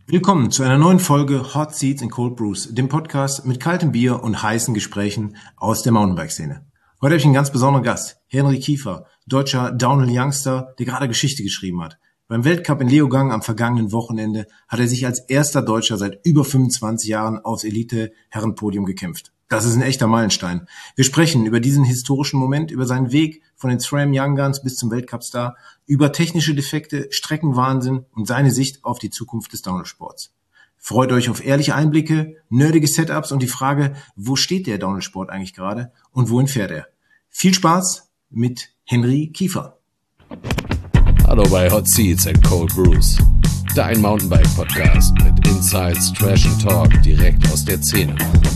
Willkommen zu einer neuen Folge Hot Seats and Cold Brews, dem Podcast mit kaltem Bier und heißen Gesprächen aus der Mountainbike-Szene. Heute habe ich einen ganz besonderen Gast, Henry Kiefer, deutscher Downhill-Youngster, der gerade Geschichte geschrieben hat. Beim Weltcup in Leogang am vergangenen Wochenende hat er sich als erster Deutscher seit über 25 Jahren aufs Elite-Herrenpodium gekämpft. Das ist ein echter Meilenstein. Wir sprechen über diesen historischen Moment, über seinen Weg von den SRAM Young Guns bis zum Weltcup-Star, über technische Defekte, Streckenwahnsinn und seine Sicht auf die Zukunft des Downhill-Sports. Freut euch auf ehrliche Einblicke, nerdige Setups und die Frage, wo steht der Downhill-Sport eigentlich gerade und wohin fährt er? Viel Spaß mit Henry Kiefer. Hallo bei Hot Seats and Cold Brews, dein Mountainbike-Podcast mit Insights, Trash and Talk direkt aus der Szene.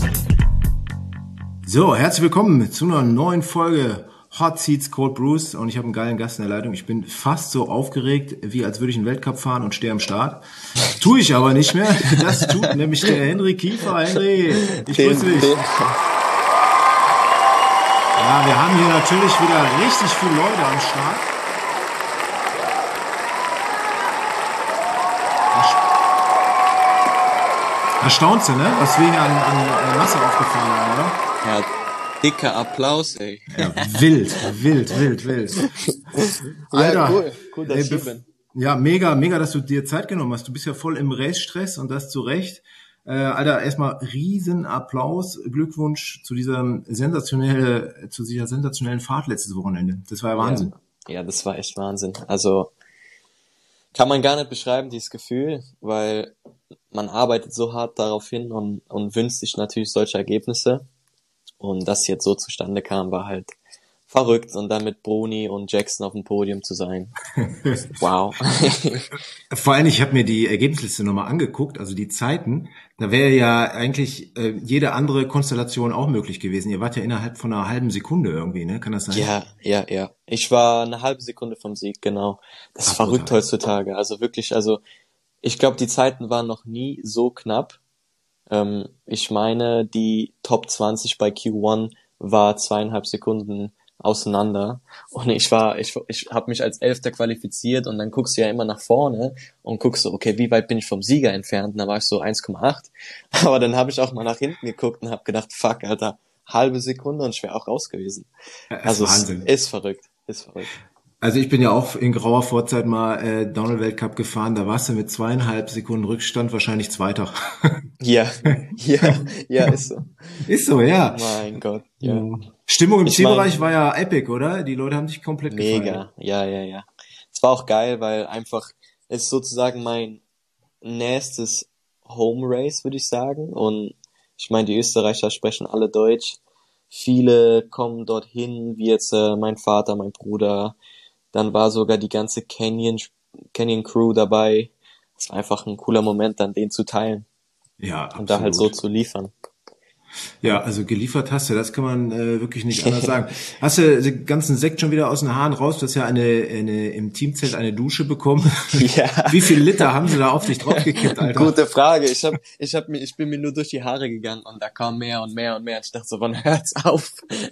So, herzlich willkommen zu einer neuen Folge Hot Seats Cold Brews und ich habe einen geilen Gast in der Leitung. Ich bin fast so aufgeregt, wie als würde ich einen Weltcup fahren und stehe am Start. Tue ich aber nicht mehr. Das tut nämlich der Henry Kiefer. Henry, ich grüße dich. Ja, wir haben hier natürlich wieder richtig viele Leute am Start. Erstaunt, ne? Was wir hier an Masse aufgefahren haben, oder? Ja, dicker Applaus, ey. Ja, wild. Alter, ja, cool, dass ich bin. Ja, mega, dass du dir Zeit genommen hast. Du bist ja voll im Race-Stress und das zu Recht. Alter, erstmal riesen Applaus, Glückwunsch zu dieser sensationellen Fahrt letztes Wochenende. Das war ja Wahnsinn. Ja, das war echt Wahnsinn. Also kann man gar nicht beschreiben, dieses Gefühl, weil man arbeitet so hart darauf hin und wünscht sich natürlich solche Ergebnisse. Und das jetzt so zustande kam, war halt verrückt. Und dann mit Bruni und Jackson auf dem Podium zu sein. Wow. Vor allem, ich habe mir die Ergebnisliste nochmal angeguckt, also die Zeiten. Da wäre ja eigentlich jede andere Konstellation auch möglich gewesen. Ihr wart ja innerhalb von einer halben Sekunde irgendwie, ne? Kann das sein? Ja. Ich war eine halbe Sekunde vom Sieg, genau. Das ist verrückt heutzutage. Also wirklich, ich glaube, die Zeiten waren noch nie so knapp. Ich meine, die Top 20 bei Q1 war 2,5 Sekunden auseinander und ich habe mich als Elfter qualifiziert und dann guckst du ja immer nach vorne und guckst so, okay, wie weit bin ich vom Sieger entfernt? Und da war ich so 1,8, aber dann habe ich auch mal nach hinten geguckt und habe gedacht, fuck, Alter, halbe Sekunde und ich wäre auch raus gewesen. Also Wahnsinn. Ist verrückt. Also ich bin ja auch in grauer Vorzeit mal Downhill-Weltcup gefahren, da warst du mit 2,5 Sekunden Rückstand wahrscheinlich Zweiter. Ja, ist so. Ist so, ja. Mein Gott, ja. Stimmung im Zielbereich war ja epic, oder? Die Leute haben sich komplett gefeiert. Mega, ja. Es war auch geil, weil einfach ist sozusagen mein nächstes Home Race, würde ich sagen. Und ich meine, die Österreicher sprechen alle Deutsch. Viele kommen dorthin, wie jetzt mein Vater, mein Bruder. Dann war sogar die ganze Canyon Crew dabei. Es war einfach ein cooler Moment, dann den zu teilen. Ja, absolut. Und da halt so zu liefern. Ja, also geliefert hast du, das kann man wirklich nicht anders sagen. Hast du den ganzen Sekt schon wieder aus den Haaren raus? Du hast ja im Teamzelt eine Dusche bekommen. Ja. Wie viel Liter haben sie da auf dich draufgekippt, Alter? Gute Frage. Ich bin mir nur durch die Haare gegangen und da kam mehr und mehr. Und ich dachte so, wann hört's auf?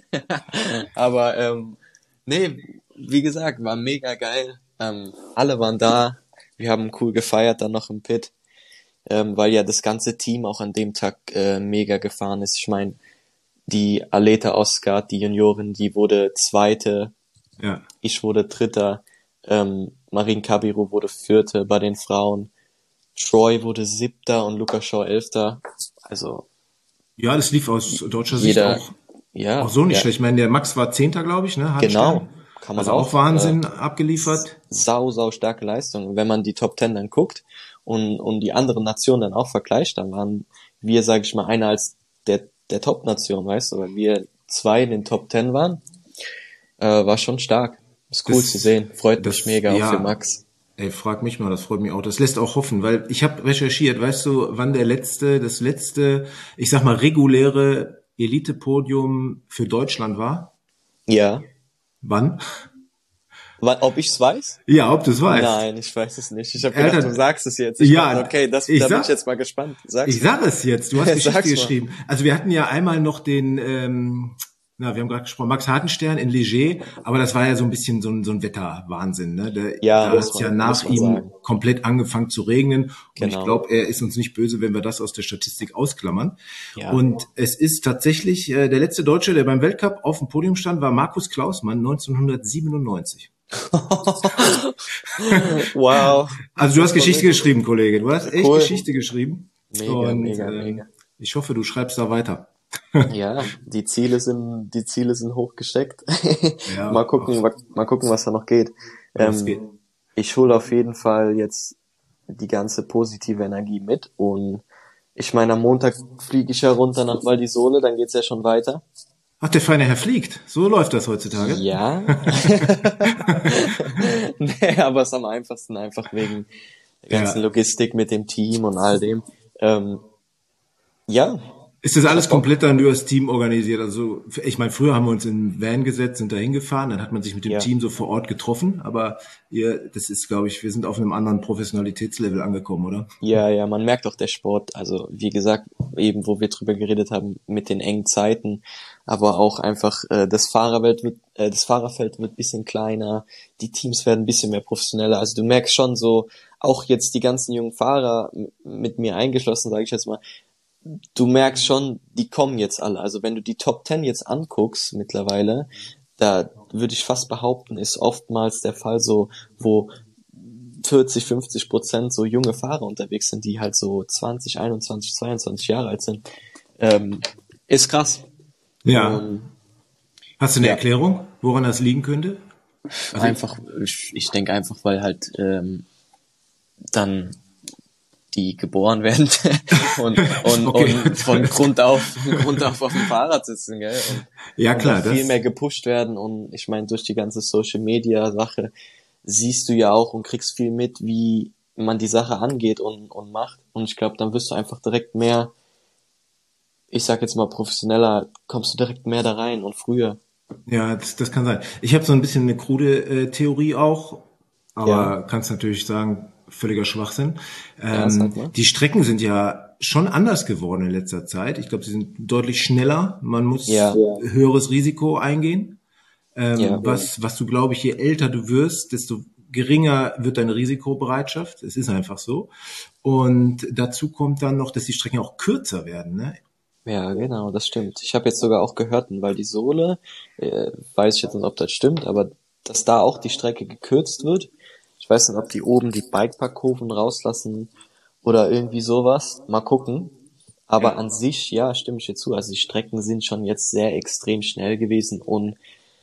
Aber nee, wie gesagt, war mega geil. Alle waren da. Wir haben cool gefeiert dann noch im Pit. Weil ja das ganze Team auch an dem Tag mega gefahren ist. Ich meine, die Aleta Oscar, die Juniorin, die wurde Zweite. Ja. Ich wurde Dritter. Marine Cabiro wurde Vierte bei den Frauen. Troy wurde Siebter und Luca Shaw Elfter. Also ja, das lief aus deutscher Sicht auch so nicht schlecht. Ich meine, der Max war Zehnter, glaube ich, ne? Genau. Kann man also auch Wahnsinn abgeliefert. Sau starke Leistung. Wenn man die Top 10 dann guckt und die anderen Nationen dann auch vergleicht, dann waren wir, sage ich mal, einer als der Top-Nation, weißt du, weil wir zwei in den Top 10 waren, war schon stark. Ist cool zu sehen. Freut mich mega auch für Max. Ey, frag mich mal, das freut mich auch. Das lässt auch hoffen, weil ich habe recherchiert, weißt du, wann das letzte, ich sag mal, reguläre Elite-Podium für Deutschland war? Ja. Wann? Ob ich's weiß? Ja, ob du es weißt. Nein, ich weiß es nicht. Ich habe gedacht, du sagst es jetzt. Da bin ich jetzt mal gespannt. Ich sag es jetzt. Du hast Geschichte geschrieben. Also wir hatten ja einmal noch den Na, wir haben gerade gesprochen, Max Hartenstern in Leger, aber das war ja so ein bisschen so ein Wetterwahnsinn, ne? Da hat es ja nach ihm sagen. komplett angefangen zu regnen. Und ich Genau. glaube, er ist uns nicht böse, wenn wir das aus der Statistik ausklammern. Ja. Und es ist tatsächlich der letzte Deutsche, der beim Weltcup auf dem Podium stand, war Markus Klausmann 1997. Wow. Also du hast Geschichte geschrieben, Kollege. Du hast echt Cool. Geschichte geschrieben. Mega, mega. Ich hoffe, du schreibst da weiter. Ja, die Ziele sind hoch gesteckt. Ja, mal gucken, was da noch geht. Was geht. Ich hole auf jeden Fall jetzt die ganze positive Energie mit und ich meine, am Montag fliege ich ja runter nach Val di Sole, dann geht's ja schon weiter. Ach, der feine Herr fliegt. So läuft das heutzutage. Ja. Nee, aber es ist am einfachsten, einfach wegen der ganzen Logistik mit dem Team und all dem. Ja. Ist das alles komplett dann über das Team organisiert? Also, ich meine, früher haben wir uns in einen Van gesetzt, sind da hingefahren, dann hat man sich mit dem Team so vor Ort getroffen, aber das ist, glaube ich, wir sind auf einem anderen Professionalitätslevel angekommen, oder? Ja, man merkt auch der Sport, also wie gesagt, eben wo wir drüber geredet haben, mit den engen Zeiten, aber auch einfach das Fahrerfeld wird ein bisschen kleiner, die Teams werden ein bisschen mehr professioneller, also du merkst schon so, auch jetzt die ganzen jungen Fahrer, mit mir eingeschlossen, sage ich jetzt mal, du merkst schon, die kommen jetzt alle. Also wenn du die Top 10 jetzt anguckst mittlerweile, da würde ich fast behaupten, ist oftmals der Fall so, wo 40-50% so junge Fahrer unterwegs sind, die halt so 20, 21, 22 Jahre alt sind. Ist krass. Ja. Hast du eine Erklärung, woran das liegen könnte? Also einfach, ich denke einfach, weil halt dann die geboren werden und von Grund auf dem Fahrrad sitzen, gell? Und, ja, klar. Und viel mehr gepusht werden und ich meine, durch die ganze Social Media Sache siehst du ja auch und kriegst viel mit, wie man die Sache angeht und macht. Und ich glaube, dann wirst du einfach direkt mehr, ich sag jetzt mal professioneller, kommst du direkt mehr da rein und früher. Ja, das kann sein. Ich habe so ein bisschen eine krude Theorie auch, aber kannst natürlich sagen, völliger Schwachsinn. Die Strecken sind ja schon anders geworden in letzter Zeit. Ich glaube, sie sind deutlich schneller. Man muss höheres Risiko eingehen. Was du, glaube ich, je älter du wirst, desto geringer wird deine Risikobereitschaft. Es ist einfach so. Und dazu kommt dann noch, dass die Strecken auch kürzer werden, ne? Ja, genau, das stimmt. Ich habe jetzt sogar auch gehört, weil die Sohle, weiß ich jetzt nicht, ob das stimmt, aber dass da auch die Strecke gekürzt wird. Ich weiß nicht, ob die oben die Bikeparkkurven rauslassen oder irgendwie sowas. Mal gucken. Aber an sich, ja, stimme ich dir zu. Also die Strecken sind schon jetzt sehr extrem schnell gewesen und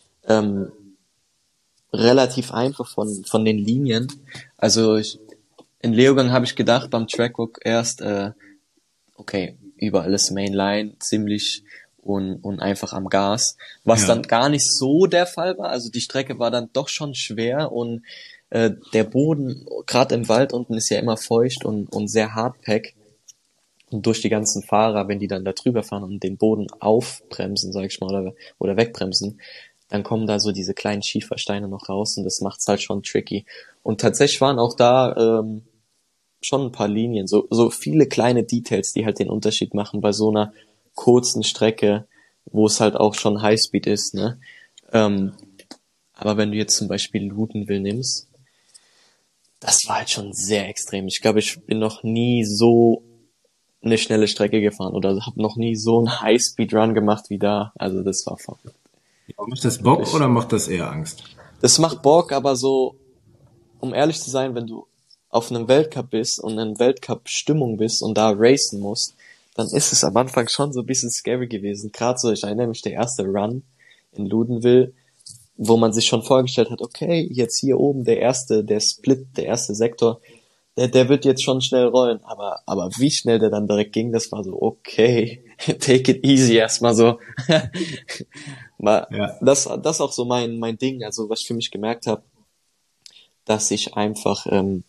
relativ einfach von den Linien. Also in Leogang habe ich gedacht beim Trackwalk erst, okay, überall ist Mainline ziemlich und einfach am Gas. Was dann gar nicht so der Fall war. Also die Strecke war dann doch schon schwer und der Boden, gerade im Wald unten, ist ja immer feucht und sehr hardpack. Und durch die ganzen Fahrer, wenn die dann da drüber fahren und den Boden aufbremsen, sag ich mal, oder wegbremsen, dann kommen da so diese kleinen Schiefersteine noch raus und das macht's halt schon tricky. Und tatsächlich waren auch da schon ein paar Linien, so viele kleine Details, die halt den Unterschied machen bei so einer kurzen Strecke, wo es halt auch schon Highspeed ist, ne? Aber wenn du jetzt zum Beispiel Ludenwil nimmst, das war halt schon sehr extrem. Ich glaube, ich bin noch nie so eine schnelle Strecke gefahren oder habe noch nie so einen High-Speed-Run gemacht wie da. Also das war verrückt. Macht das Bock oder macht das eher Angst? Das macht Bock, aber so, um ehrlich zu sein, wenn du auf einem Weltcup bist und in Weltcup-Stimmung bist und da racen musst, dann ist es am Anfang schon so ein bisschen scary gewesen. Gerade so, ich erinnere mich, der erste Run in Ludenwil, wo man sich schon vorgestellt hat, okay, jetzt hier oben der erste Sektor, der wird jetzt schon schnell rollen, aber wie schnell der dann direkt ging, das war so, okay, take it easy erstmal so. Das ist auch so mein Ding, also was ich für mich gemerkt habe, dass ich einfach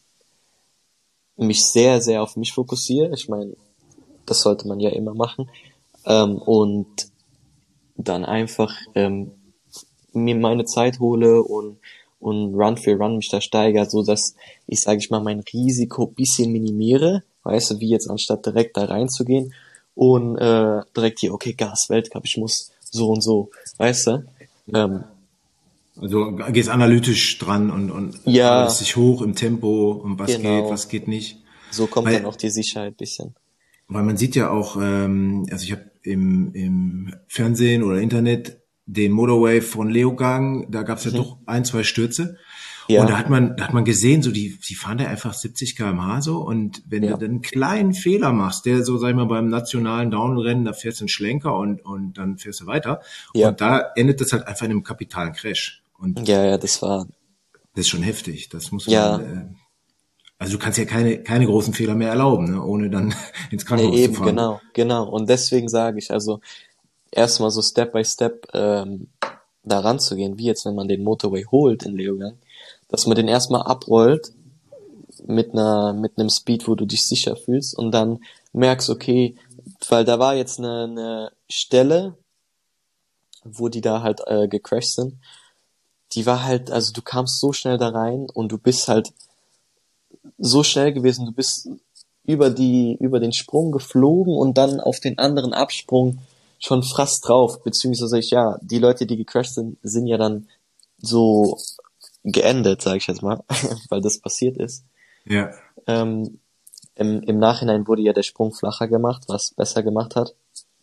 mich sehr, sehr auf mich fokussiere. Ich meine, das sollte man ja immer machen. Und dann einfach mir meine Zeit hole und Run für Run mich da steigert, so dass ich, sage ich mal, mein Risiko bisschen minimiere, weißt du, wie jetzt anstatt direkt da reinzugehen und direkt hier, okay, Gas, Weltcup, ich muss so und so, weißt du? Also gehst analytisch dran und Ja, arbeitest dich hoch im Tempo und was geht, genau. was geht nicht. So kommt dann Weil, auch die Sicherheit bisschen. weil man sieht ja auch, also ich habe im Fernsehen oder Internet den Motorway von Leogang, da gab es ja Mhm. doch ein, zwei Stürze. Und Ja, da hat man gesehen, so die fahren da einfach 70 km/h so und wenn du ja, dann einen kleinen Fehler machst, der so, sag ich mal, beim nationalen Downrennen, da fährst du einen Schlenker und dann fährst du weiter. ja, Und da endet das halt einfach in einem kapitalen Crash. Und ja, ja, das war, das ist schon heftig. Das muss man, ja, also du kannst ja keine großen Fehler mehr erlauben, ne, ohne dann ins nee, Krankenhaus zu eben, fahren. genau, genau. Und deswegen sage ich, also erstmal so Step by Step da ranzugehen, wie jetzt, wenn man den Motorway holt in Leogang, dass man den erstmal abrollt mit einem Speed, wo du dich sicher fühlst und dann merkst, okay, weil da war jetzt eine Stelle, wo die da halt gecrashed sind, die war halt, also du kamst so schnell da rein und du bist halt so schnell gewesen, du bist über den Sprung geflogen und dann auf den anderen Absprung schon fast drauf, beziehungsweise ja, die Leute, die gecrashed sind, sind ja dann so geendet, sage ich jetzt mal, weil das passiert ist. Ja, Ähm, im Nachhinein wurde ja der Sprung flacher gemacht, was besser gemacht hat.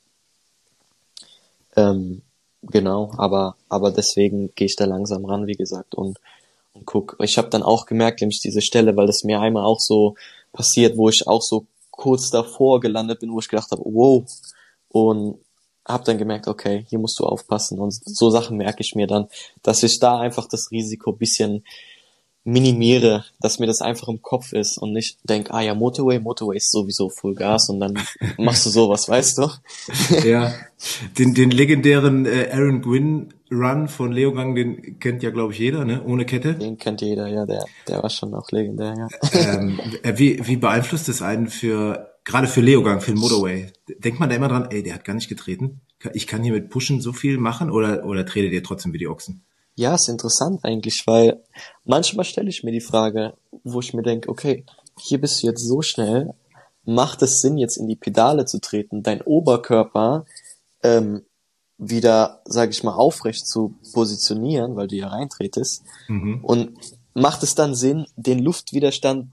Ähm, genau, aber deswegen gehe ich da langsam ran, wie gesagt, und guck. Ich habe dann auch gemerkt, nämlich diese Stelle, weil das mir einmal auch so passiert, wo ich auch so kurz davor gelandet bin, wo ich gedacht habe, wow, und habe dann gemerkt, okay, hier musst du aufpassen und so Sachen merke ich mir dann, dass ich da einfach das Risiko bisschen minimiere, dass mir das einfach im Kopf ist und nicht denk, ah ja, Motorway ist sowieso Full Gas und dann machst du sowas, weißt du? ja. Den legendären Aaron Gwynn Run von Leogang, den kennt ja, glaube ich, jeder, ne? Ohne Kette. Den kennt jeder, ja, der war schon auch legendär, ja. Wie beeinflusst das einen gerade für Leogang, für den Motorway? Denkt man da immer dran, ey, der hat gar nicht getreten? Ich kann hier mit Pushen so viel machen oder tretet ihr trotzdem wie die Ochsen? Ja, ist interessant eigentlich, weil manchmal stelle ich mir die Frage, wo ich mir denke, okay, hier bist du jetzt so schnell, macht es Sinn, jetzt in die Pedale zu treten, dein Oberkörper wieder, sage ich mal, aufrecht zu positionieren, weil du ja reintretest, und macht es dann Sinn, den Luftwiderstand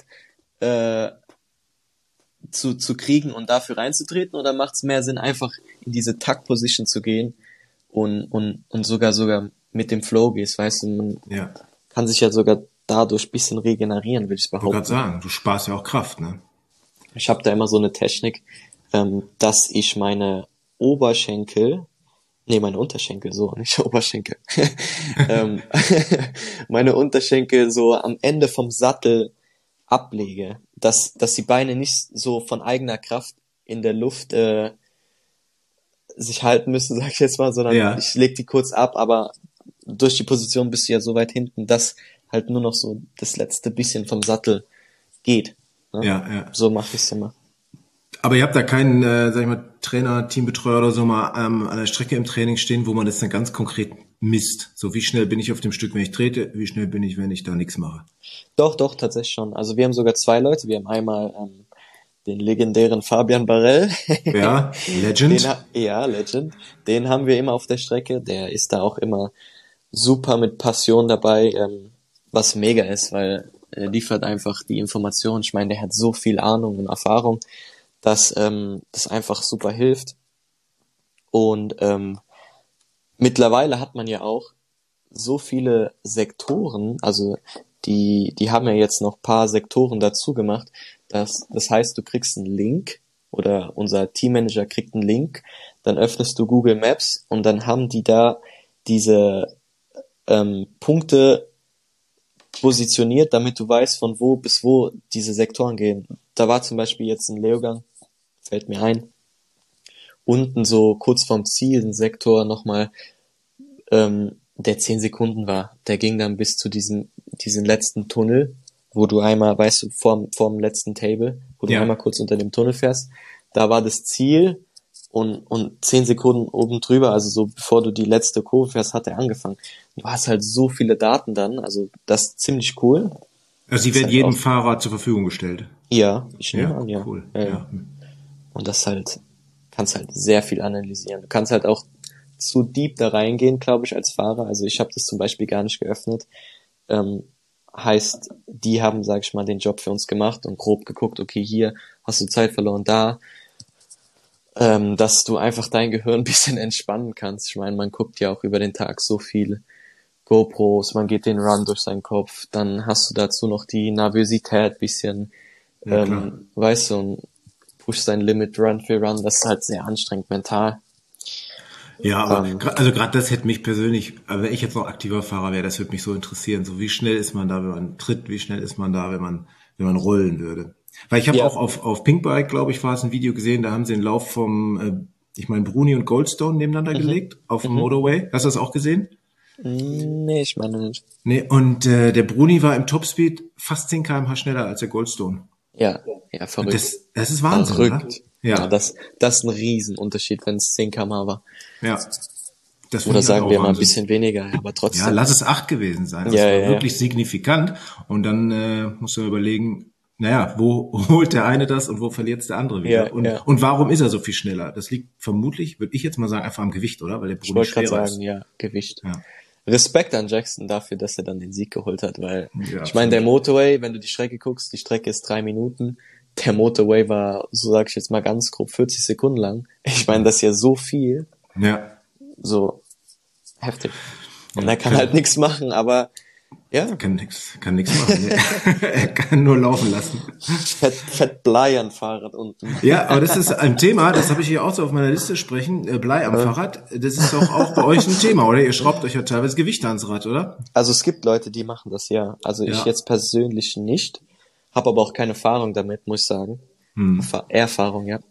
zu kriegen und dafür reinzutreten, oder macht es mehr Sinn, einfach in diese Tuck-Position zu gehen und sogar mit dem Flow gehst, weißt du, man Ja. kann sich ja sogar dadurch ein bisschen regenerieren, würde ich Ich wollte gerade behaupten. sagen, du sparst ja auch Kraft, ne? Ich habe da immer so eine Technik, dass ich meine Unterschenkel, so, nicht Oberschenkel, ähm, meine Unterschenkel so am Ende vom Sattel ablege, dass die Beine nicht so von eigener Kraft in der Luft sich halten müssen, sag ich jetzt mal, sondern Ja, ich leg die kurz ab, aber durch die Position bist du ja so weit hinten, dass halt nur noch so das letzte bisschen vom Sattel geht. Ne? ja. So mache ich's immer. Aber ihr habt da keinen, sag ich mal, Trainer, Teambetreuer oder so mal an der Strecke im Training stehen, wo man das dann ganz konkret misst. So, wie schnell bin ich auf dem Stück, wenn ich trete, wie schnell bin ich, wenn ich da nichts mache. Doch, tatsächlich schon. Also wir haben sogar zwei Leute. Wir haben einmal den legendären Fabian Barell. Ja, Legend. Ja, Legend. Den haben wir immer auf der Strecke. Der ist da auch immer super mit Passion dabei, was mega ist, weil er liefert einfach die Informationen. Ich meine, der hat so viel Ahnung und Erfahrung, dass das einfach super hilft. Und mittlerweile hat man ja auch so viele Sektoren, also die haben ja jetzt noch paar Sektoren dazu gemacht. Das heißt, du kriegst einen Link oder unser Teammanager kriegt einen Link, dann öffnest du Google Maps und dann haben die da diese Punkte positioniert, damit du weißt, von wo bis wo diese Sektoren gehen. Da war zum Beispiel jetzt ein Leogang, fällt mir ein, unten so kurz vorm Ziel ein Sektor nochmal, der 10 Sekunden war. Der ging dann bis zu diesen letzten Tunnel, wo du einmal, weißt du, vorm letzten Table, wo du Ja. einmal kurz unter dem Tunnel fährst. Da war das Ziel und 10 Sekunden oben drüber, also so bevor du die letzte Kurve fährst, hat er angefangen. Du hast halt so viele Daten dann, also das ist ziemlich cool. Also die Ist werden halt jedem auch- Fahrer zur Verfügung gestellt. Ja, ich nehme Ja, an, ja. cool. Ja. Ja. Und das halt, kannst halt sehr viel analysieren. Du kannst halt auch zu deep da reingehen, glaube ich, als Fahrer. Also ich habe das zum Beispiel gar nicht geöffnet. Heißt, die haben, sag ich mal, den Job für uns gemacht und grob geguckt, okay, hier hast du Zeit verloren, da, dass du einfach dein Gehirn ein bisschen entspannen kannst. Ich meine, man guckt ja auch über den Tag so viel GoPros, man geht den Run durch seinen Kopf, dann hast du dazu noch die Nervosität bisschen, weißt du, und pushst dein Limit Run für Run, das ist halt sehr anstrengend mental. Ja, aber also gerade das hätte mich persönlich, wenn ich jetzt noch aktiver Fahrer wäre, das würde mich so interessieren. So wie schnell ist man da, wenn man tritt, wie schnell ist man da, wenn man rollen würde. Weil ich habe auch auf Pinkbike, glaube ich, war es ein Video gesehen, da haben sie den Lauf vom, ich meine, Bruni und Goldstone nebeneinander gelegt auf dem Motorway. Hast du das auch gesehen? Nee, ich meine nicht. Nee, und der Bruni war im Topspeed fast 10 km/h schneller als der Goldstone. Ja, verrückt. Das ist Wahnsinn, verrückt. Oder? Ja, das ist ein Riesenunterschied, wenn es 10 km/h war. Ja. Das Oder sagen wir mal ein Wahnsinn. bisschen weniger, aber trotzdem. Ja, lass es 8 gewesen sein. Das war wirklich signifikant. Und dann musst du überlegen, naja, wo holt der eine das und wo verliert der andere wieder? Und warum ist er so viel schneller? Das liegt vermutlich, würde ich jetzt mal sagen, einfach am Gewicht, oder? Weil der Bruni schwerer ist. Ja, Gewicht. Ja. Respekt an Jackson dafür, dass er dann den Sieg geholt hat, weil ich meine, der Motorway, wenn du die Strecke guckst, die Strecke ist 3 Minuten. Der Motorway war, so sag ich jetzt mal ganz grob, 40 Sekunden lang. Ich meine, das ist ja so viel. Ja. So heftig. Und er kann halt nichts machen, aber ja. Kann nix machen. Er kann nur laufen lassen. Fett Blei am Fahrrad unten. Ja, aber das ist ein Thema, das habe ich hier auch so auf meiner Liste sprechen, Blei am Fahrrad. Das ist doch auch bei euch ein Thema, oder? Ihr schraubt euch ja teilweise Gewichte ans Rad, oder? Also es gibt Leute, die machen das, ja. Also ich jetzt persönlich nicht, habe aber auch keine Erfahrung damit, muss ich sagen. Erfahrung, ja.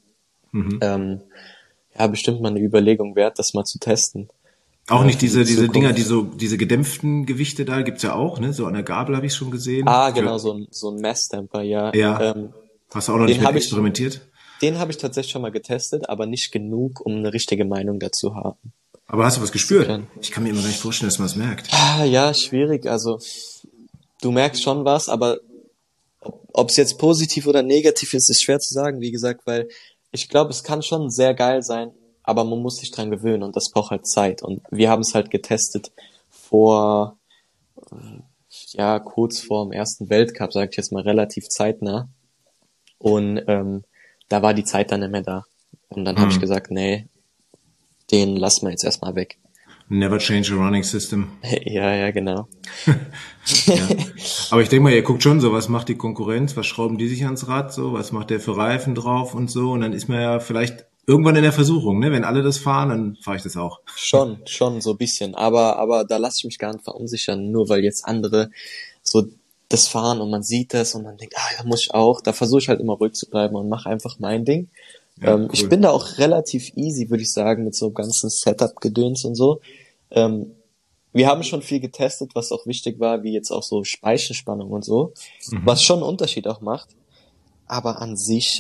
Ja, bestimmt mal eine Überlegung wert, das mal zu testen. Auch nicht diese Dinger, diese gedämpften Gewichte da, gibt's ja auch, ne? So an der Gabel habe ich schon gesehen. Ah, genau, so ein Massdamper, ja. Ja. Hast du auch noch nicht mit experimentiert? Den habe ich tatsächlich schon mal getestet, aber nicht genug, um eine richtige Meinung dazu zu haben. Aber hast du was gespürt? Ich kann mir immer gar nicht vorstellen, dass man es merkt. Ja, schwierig. Also du merkst schon was, aber ob es jetzt positiv oder negativ ist, ist schwer zu sagen, wie gesagt, weil ich glaube, es kann schon sehr geil sein, aber man muss sich dran gewöhnen und das braucht halt Zeit. Und wir haben es halt getestet kurz vor dem ersten Weltcup, sage ich jetzt mal, relativ zeitnah. Und da war die Zeit dann nicht mehr da. Und dann habe ich gesagt, nee, den lassen wir jetzt erstmal weg. Never change a running system. Ja, genau. Ja. Aber ich denke mal, ihr guckt schon so, was macht die Konkurrenz, was schrauben die sich ans Rad, so, was macht der für Reifen drauf und so. Und dann ist man ja vielleicht irgendwann in der Versuchung, ne? Wenn alle das fahren, dann fahre ich das auch. Schon so ein bisschen. Aber da lasse ich mich gar nicht verunsichern, nur weil jetzt andere so das fahren und man sieht das und man denkt, da muss ich auch. Da versuche ich halt immer ruhig zu bleiben und mache einfach mein Ding. Ja, cool. Ich bin da auch relativ easy, würde ich sagen, mit so ganzen Setup-Gedöns und so. Wir haben schon viel getestet, was auch wichtig war, wie jetzt auch so Speichenspannung und so, was schon einen Unterschied auch macht. Aber an sich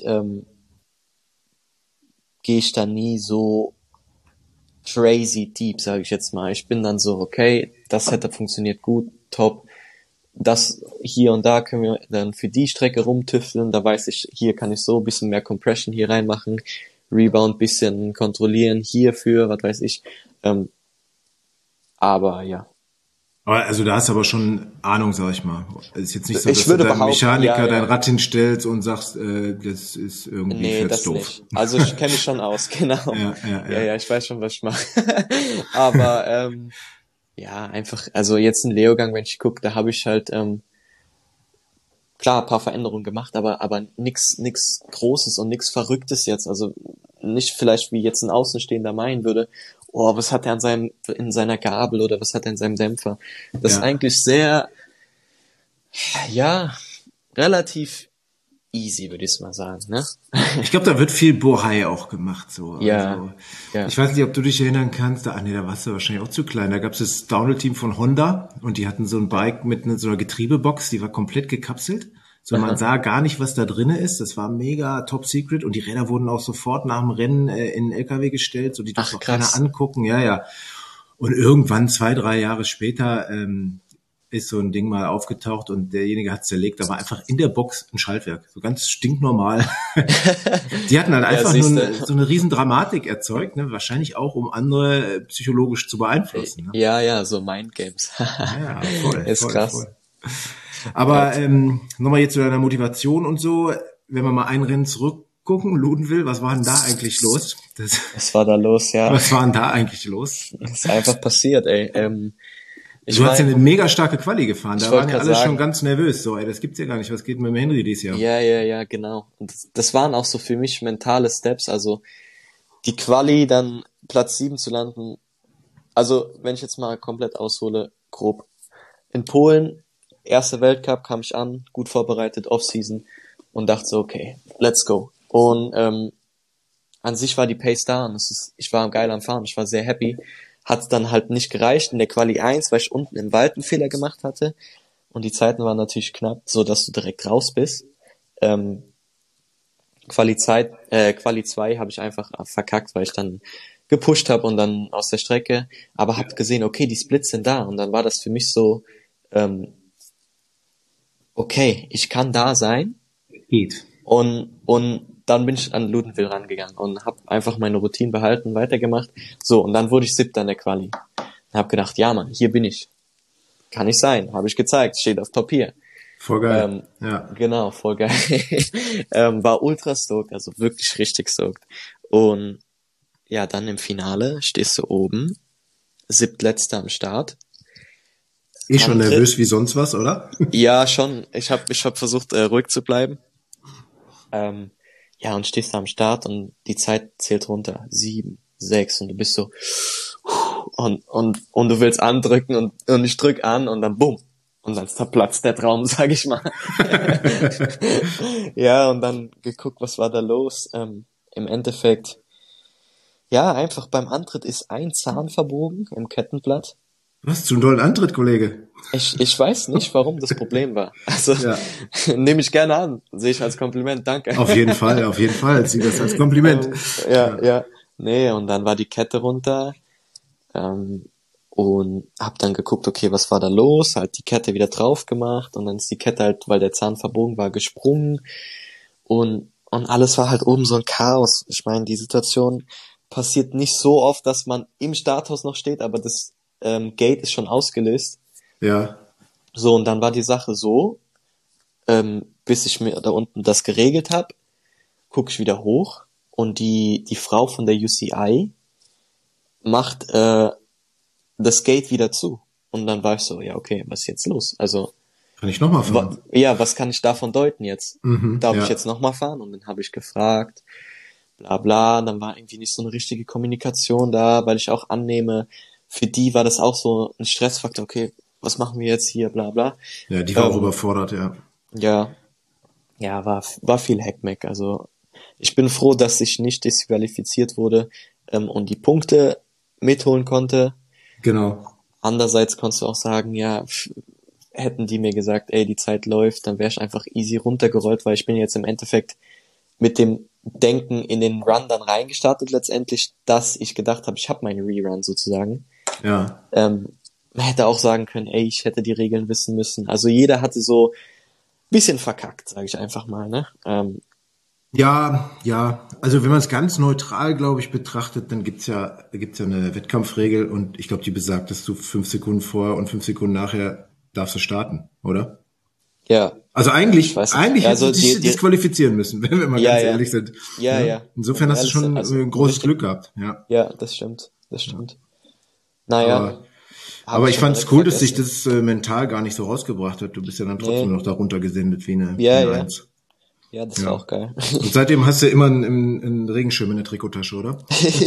gehe ich da nie so crazy deep, sage ich jetzt mal. Ich bin dann so, okay, das Setup funktioniert gut, top. Das hier und da können wir dann für die Strecke rumtüfteln. Da weiß ich, hier kann ich so ein bisschen mehr Compression hier reinmachen, Rebound bisschen kontrollieren, hierfür, was weiß ich. Aber ja. Also da hast du aber schon Ahnung, sag ich mal. Es ist jetzt nicht so, dass du deinem Mechaniker dein Rad hinstellst und sagst, das ist irgendwie jetzt doof. Nicht. Also ich kenne mich schon aus, genau. Ja, ich weiß schon, was ich mache. Aber ja, einfach, also jetzt in Leogang, wenn ich gucke, da habe ich halt klar ein paar Veränderungen gemacht, aber nix Großes und nix Verrücktes jetzt. Also nicht vielleicht wie jetzt ein Außenstehender meinen würde, oh, was hat er in seiner Gabel oder was hat er in seinem Dämpfer? Das ist eigentlich sehr, relativ easy, würde ich mal sagen, ne? Ich glaube, da wird viel Bohai auch gemacht, so. Ja, also, ich weiß nicht, ob du dich erinnern kannst, da warst du wahrscheinlich auch zu klein. Da gab es das Downhill-Team von Honda und die hatten so ein Bike mit so einer Getriebebox, die war komplett gekapselt. So, man sah gar nicht, was da drinne ist. Das war mega top secret und die Räder wurden auch sofort nach dem Rennen in den LKW gestellt, so die durfte auch keiner angucken. Ja. Und irgendwann 2-3 Jahre später ist so ein Ding mal aufgetaucht und derjenige hat es zerlegt. Da war einfach in der Box ein Schaltwerk, so ganz stinknormal. Die hatten halt einfach nur so eine riesen Dramatik erzeugt, ne? Wahrscheinlich auch, um andere psychologisch zu beeinflussen. Ne? Ja, so Mindgames. Ja, voll. Ist voll, krass. Voll. Aber nochmal jetzt zu deiner Motivation und so, wenn wir mal ein Rennen zurückgucken, Ludenwil, was war denn da eigentlich los? Was war da los, ja? Was war denn da eigentlich los? Das ist einfach passiert, ey. Du hast ja eine mega starke Quali gefahren, da waren ja alle sagen, schon ganz nervös, so, ey, das gibt's ja gar nicht, was geht mit dem Henry dieses Jahr? Ja, genau. Und das waren auch so für mich mentale Steps, also die Quali, dann Platz 7 zu landen, also wenn ich jetzt mal komplett aushole, grob. In Polen, erster Weltcup, kam ich an, gut vorbereitet, Offseason und dachte so, okay, let's go. Und an sich war die Pace da und ich war geil am Fahren, ich war sehr happy. Hat dann halt nicht gereicht in der Quali 1, weil ich unten im Wald einen Fehler gemacht hatte. Und die Zeiten waren natürlich knapp, so dass du direkt raus bist. Quali 2 habe ich einfach verkackt, weil ich dann gepusht habe und dann aus der Strecke. Aber hab gesehen, okay, die Splits sind da. Und dann war das für mich so, okay, ich kann da sein. Geht. Und dann bin ich an Ludenwil rangegangen und habe einfach meine Routine behalten, weitergemacht. So, und dann wurde ich 7. in der Quali. Und habe gedacht, ja Mann, hier bin ich. Kann ich sein, habe ich gezeigt, steht auf Papier. Voll geil. Ja. Genau, voll geil. War ultra stoked, also wirklich richtig stoked. Und ja, dann im Finale stehst du oben, 7. am Start. Schon nervös wie sonst was, oder? Ja, schon. Ich hab versucht, ruhig zu bleiben. Ja, und stehst da am Start und die Zeit zählt runter. 7, 6 und du bist so und du willst andrücken und ich drück an und dann bumm. Und dann zerplatzt der Traum, sag ich mal. Ja, und dann geguckt, was war da los. Im Endeffekt, ja, einfach beim Antritt ist ein Zahn verbogen im Kettenblatt. Was, zu einem dollen Antritt, Kollege? Ich weiß nicht, warum das Problem war. Also, ja. Nehme ich gerne an. Sehe ich als Kompliment, danke. Auf jeden Fall. Sieh das als Kompliment. Ja. Nee, und dann war die Kette runter. Und hab dann geguckt, okay, was war da los? Halt die Kette wieder drauf gemacht. Und dann ist die Kette halt, weil der Zahn verbogen war, gesprungen. Und alles war halt oben so ein Chaos. Ich meine, die Situation passiert nicht so oft, dass man im Starthaus noch steht, aber das Gate ist schon ausgelöst. Ja. So, und dann war die Sache so, bis ich mir da unten das geregelt habe, gucke ich wieder hoch und die Frau von der UCI macht das Gate wieder zu. Und dann war ich so, ja, okay, was ist jetzt los? Also kann ich nochmal fahren? Was kann ich davon deuten jetzt? Darf ich jetzt nochmal fahren? Und dann habe ich gefragt, bla bla, dann war irgendwie nicht so eine richtige Kommunikation da, weil ich auch annehme, für die war das auch so ein Stressfaktor, okay, was machen wir jetzt hier, bla bla. Ja, die war auch überfordert, ja. Ja, war viel Heckmeck. Also ich bin froh, dass ich nicht disqualifiziert wurde und die Punkte mitholen konnte. Genau. Andererseits konntest du auch sagen, ja, hätten die mir gesagt, ey, die Zeit läuft, dann wäre ich einfach easy runtergerollt, weil ich bin jetzt im Endeffekt mit dem Denken in den Run dann reingestartet letztendlich, dass ich gedacht habe, ich habe meine Rerun sozusagen. Ja. Man hätte auch sagen können, ey, ich hätte die Regeln wissen müssen. Also jeder hatte so ein bisschen verkackt, sage ich einfach mal, ne? Ja. Also wenn man es ganz neutral, glaube ich, betrachtet, dann gibt's ja eine Wettkampfregel und ich glaube, die besagt, dass du 5 Sekunden vorher und 5 Sekunden nachher darfst du starten, oder? Ja. Also eigentlich hättest du dich disqualifizieren müssen, wenn wir mal ganz ehrlich sind. Ja. Insofern hast du schon ein großes Glück gehabt. Ja, das stimmt. Naja. Aber ich fand es cool, dass sich das mental gar nicht so rausgebracht hat. Du bist ja dann trotzdem noch darunter gesendet wie eine 1. Ja, das war auch geil. Und seitdem hast du immer einen Regenschirm in der Trikottasche, oder?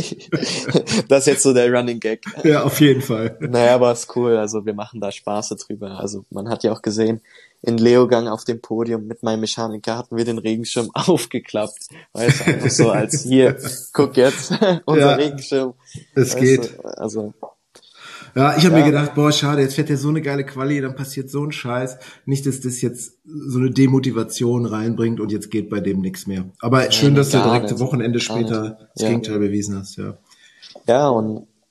Das ist jetzt so der Running Gag. Ja, auf jeden Fall. Naja, aber ist cool. Also wir machen da Spaß drüber. Also man hat ja auch gesehen, in Leogang auf dem Podium mit meinem Mechaniker hatten wir den Regenschirm aufgeklappt. Weißt du, einfach so als hier, guck jetzt, unser Regenschirm. Es geht. Also. Ja, ich habe mir gedacht, boah, schade, jetzt fährt der so eine geile Quali, dann passiert so ein Scheiß. Nicht, dass das jetzt so eine Demotivation reinbringt und jetzt geht bei dem nichts mehr. Aber schön, dass du direkt ein Wochenende später das Gegenteil bewiesen hast, ja. Ja, und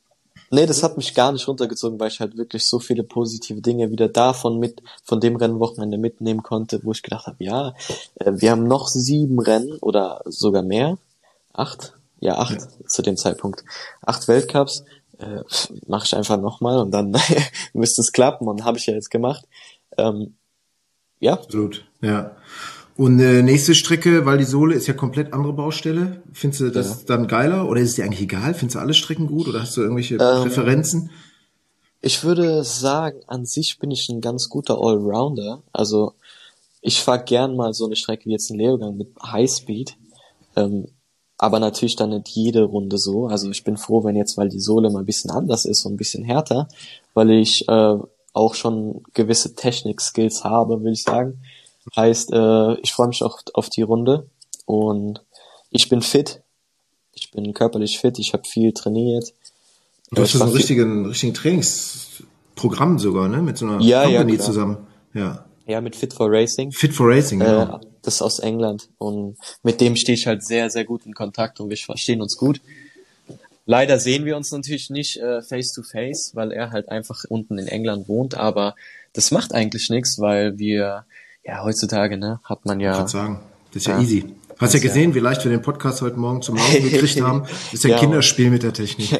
Nee, das hat mich gar nicht runtergezogen, weil ich halt wirklich so viele positive Dinge wieder von dem Rennwochenende mitnehmen konnte, wo ich gedacht habe, ja, wir haben noch 7 Rennen oder sogar mehr. 8? Ja, 8 Ja. zu dem Zeitpunkt. 8 Weltcups, mache ich einfach nochmal und dann müsste es klappen und habe ich ja jetzt gemacht. Ja, Absolut, ja. Und nächste Strecke, weil die Sohle ist ja komplett andere Baustelle. Findest du ja. das dann geiler oder ist es dir eigentlich egal? Findest du alle Strecken gut oder hast du irgendwelche Ähm, Präferenzen? Ich würde sagen, an sich bin ich ein ganz guter Allrounder. Also ich fahre gern mal so eine Strecke wie jetzt in Leogang mit Highspeed. Ähm, aber natürlich dann nicht jede Runde so. Also ich bin froh, wenn jetzt, weil die Sohle mal ein bisschen anders ist und ein bisschen härter, weil ich auch schon gewisse Technik-Skills habe, würde ich sagen. Heißt, ich freue mich auch auf die Runde und ich bin fit. Ich bin körperlich fit. Ich habe viel trainiert. Du hast Ich ja so war einen viel. richtigen Trainingsprogramm sogar, ne? Mit so einer Ja, ja, Company klar. zusammen. Ja. Ja, mit Fit for Racing. Fit for Racing, genau. Das ist aus England und mit dem stehe ich halt sehr, sehr gut in Kontakt und wir verstehen uns gut. Leider sehen wir uns natürlich nicht face to face, weil er halt einfach unten in England wohnt, aber das macht eigentlich nichts, weil wir, ja, heutzutage, ne, hat man Ich kann ja, sagen, das ist ja ja, easy. Hast ja kannst ja, gesehen, wie leicht wir den Podcast heute Morgen zum Laufen gekriegt haben. Das ist ja ein ja, Mann. Kinderspiel mit der Technik.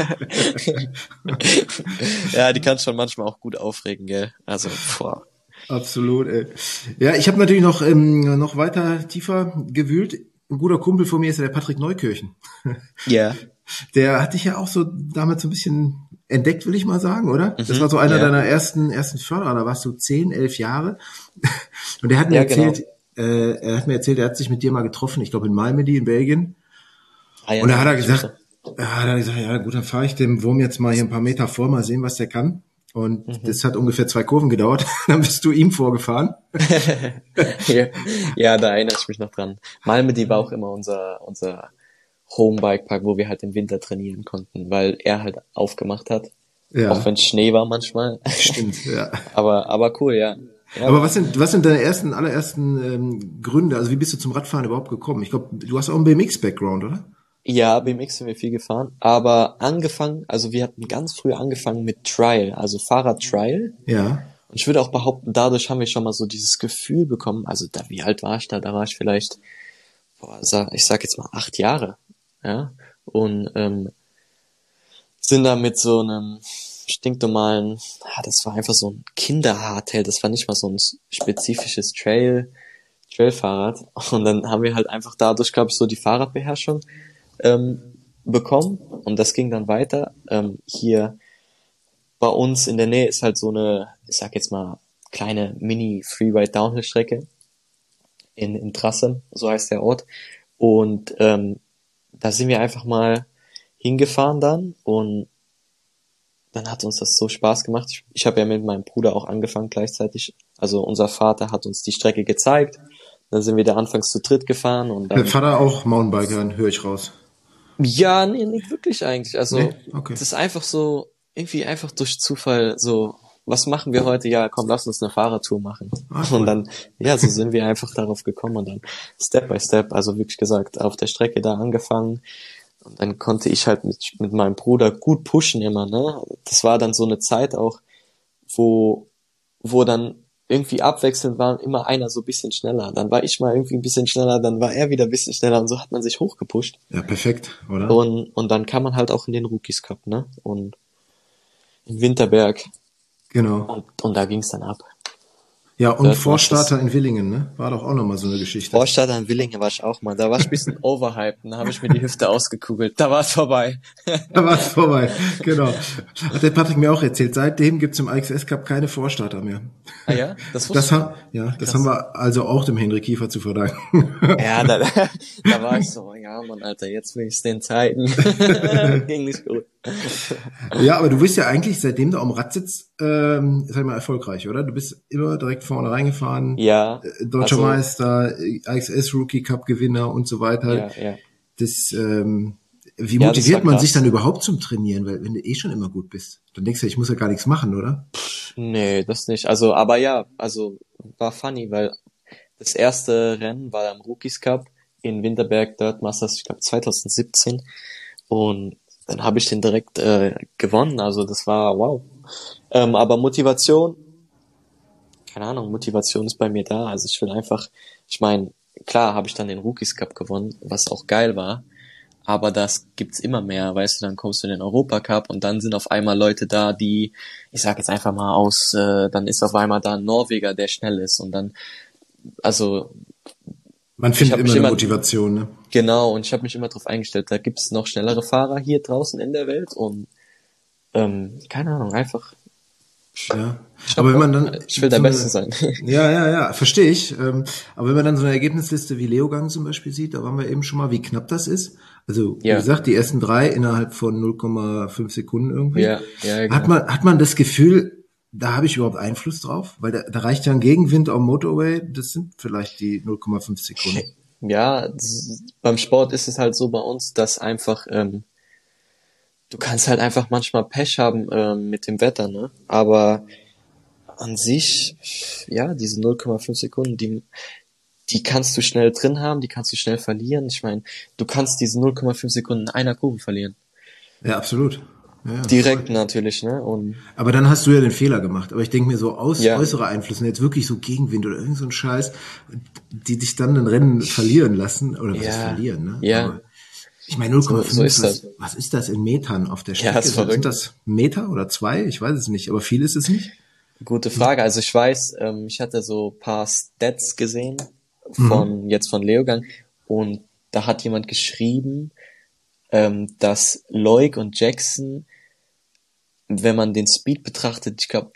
Ja, die kann schon manchmal auch gut aufregen, gell? Also, boah. Absolut, ey. Ja, ich habe natürlich noch weiter tiefer gewühlt. Ein guter Kumpel von mir ist ja der Patrick Neukirchen. Ja. Der hat dich ja auch so damals so ein bisschen entdeckt, will ich mal sagen, oder? Das war so einer Ja. deiner ersten Förderer, da warst du 10, 11 Jahre. Und Ja, genau. er hat mir erzählt, er hat sich mit dir mal getroffen, ich glaube in Malmedy in Belgien. Ah ja, Und da da hat er ich mich gesagt, noch. ja gut, dann fahre ich dem Wurm jetzt mal hier ein paar Meter vor, mal sehen, was der kann. Und Mhm. das hat ungefähr 2 Kurven gedauert. Dann bist du ihm vorgefahren. Ja, ja, da erinnere ich mich noch dran. Malmedy war auch immer unser Homebike-Park, wo wir halt im Winter trainieren konnten, weil er halt aufgemacht hat. Auch Ja, wenn Schnee war manchmal. stimmt, ja. Aber cool, ja. Ja, Aber war, was sind deine allerersten Gründe? Also wie bist du zum Radfahren überhaupt gekommen? Ich glaube, du hast auch einen BMX-Background, oder? ja, BMX sind wir viel gefahren, aber angefangen, also wir hatten ganz früh angefangen mit Trial, also Fahrrad-Trial. Ja, Und ich würde auch behaupten, dadurch haben wir schon mal so dieses Gefühl bekommen, also da, wie alt war ich da? Da war ich vielleicht, ich sag jetzt mal 8 Jahre, ja. Und sind da mit so einem stinknormalen, das war einfach so ein Kinder-Hardtail, das war nicht mal so ein spezifisches Trailfahrrad. Und dann haben wir halt einfach dadurch, glaube ich, so die Fahrradbeherrschung ähm, bekommen und das ging dann weiter. Hier bei uns in der Nähe ist halt so eine, ich sag jetzt mal, kleine Mini-Freeride-Downhill-Strecke in Trassen, so heißt der Ort. Und da sind wir einfach mal hingefahren dann und dann hat uns das so Spaß gemacht. Ich habe ja mit meinem Bruder auch angefangen gleichzeitig. Also unser Vater hat uns die Strecke gezeigt. Dann sind wir da anfangs zu dritt gefahren und der dann, Vater auch Mountainbiker, höre ich raus. ja, nee, nicht wirklich eigentlich. Also Nee? Okay. das ist einfach so, irgendwie einfach durch Zufall so, was machen wir heute? Ja, komm, lass uns eine Fahrradtour machen. Ah, Und cool. dann, ja, so sind wir einfach darauf gekommen und dann Step by Step, also wirklich gesagt, auf der Strecke da angefangen. Und dann konnte ich halt mit meinem Bruder gut pushen immer, ne? Das war dann so eine Zeit auch, wo dann irgendwie abwechselnd war immer einer so ein bisschen schneller. Dann war ich mal irgendwie ein bisschen schneller, dann war er wieder ein bisschen schneller und so hat man sich hochgepusht. Ja, perfekt, oder? Und dann kam man halt auch in den Rookies Cup, ne? Und in Winterberg. Genau. Und da ging's dann ab. Ja, und Dirt Masters. Vorstarter in Willingen, ne? War doch auch nochmal so eine Geschichte. Vorstadt an Willingen war ich auch mal. Da war ich ein bisschen overhyped. Da habe ich mir die Hüfte ausgekugelt. Da war es vorbei. Da war es vorbei, genau. Hat der Patrick mir auch erzählt. Seitdem gibt's im AXS Cup keine Vorstarter mehr. Ah ja? Das wusste ich nicht. Das haben Krass. wir also auch dem Henry Kiefer zu verdanken. Ja, da war ich so, ja Mann, Alter, jetzt will ich's den Zeiten. Ging nicht gut. Ja, aber du bist ja eigentlich, seitdem du am Rad sitzt, sag ich mal, erfolgreich, oder? Du bist immer direkt vorne reingefahren, Ja, Deutscher also, Meister, AXS Rookie Cup Gewinner und so weiter. ja. Das, wie Ja, das war motiviert man sich dann krass. überhaupt zum Trainieren? Weil wenn du eh schon immer gut bist, dann denkst du, ich muss ja gar nichts machen, oder? Nee, das nicht. Also, aber ja, also war funny, weil das erste Rennen war am Rookies Cup in Winterberg Dirt Masters, ich glaube 2017. Und dann habe ich den direkt gewonnen. Also das war wow. Aber Motivation, keine Ahnung, Motivation ist bei mir da. Also ich will einfach, ich meine, klar habe ich dann den Rookies Cup gewonnen, was auch geil war. Aber das gibt's immer mehr, weißt du, dann kommst du in den Europacup und dann sind auf einmal Leute da, die, ich sag jetzt einfach mal dann ist auf einmal da ein Norweger, der schnell ist und dann, also Man findet immer eine Motivation, ne? Genau, und ich habe mich immer darauf eingestellt, da gibt's noch schnellere Fahrer hier draußen in der Welt und keine Ahnung, einfach. Ja, aber wenn man dann ich will der Beste sein. Ja, verstehe ich. Aber wenn man dann so eine Ergebnisliste wie Leogang zum Beispiel sieht, da waren wir eben schon mal, wie knapp das ist. Also wie gesagt, die ersten 3 innerhalb von 0,5 Sekunden irgendwie. Ja, genau. Hat man das Gefühl, da habe ich überhaupt Einfluss drauf? Weil da reicht ja ein Gegenwind am Motorway, das sind vielleicht die 0,5 Sekunden. Ja, beim Sport ist es halt so bei uns, dass einfach du kannst halt einfach manchmal Pech haben mit dem Wetter, ne? Aber an sich, ja, diese 0,5 Sekunden, die kannst du schnell drin haben, die kannst du schnell verlieren. Ich meine, du kannst diese 0,5 Sekunden in einer Kurve verlieren. Ja, absolut. Ja, direkt voll. Natürlich, ne? Aber dann hast du ja den Fehler gemacht. Aber ich denke mir so, äußere Einflüsse, jetzt wirklich so Gegenwind oder irgend so ein Scheiß, die dich dann ein Rennen verlieren lassen, oder was ist verlieren, ne? Ja. Aber ich meine, 0,5, so ist das. Was ist das in Metern auf der Strecke? Ja, ist verrückt. Sind das Meter oder 2? Ich weiß es nicht, aber viel ist es nicht. Gute Frage. Also ich weiß, ich hatte so ein paar Stats gesehen von Leogang und da hat jemand geschrieben, dass Loic und Jackson, wenn man den Speed betrachtet, ich glaube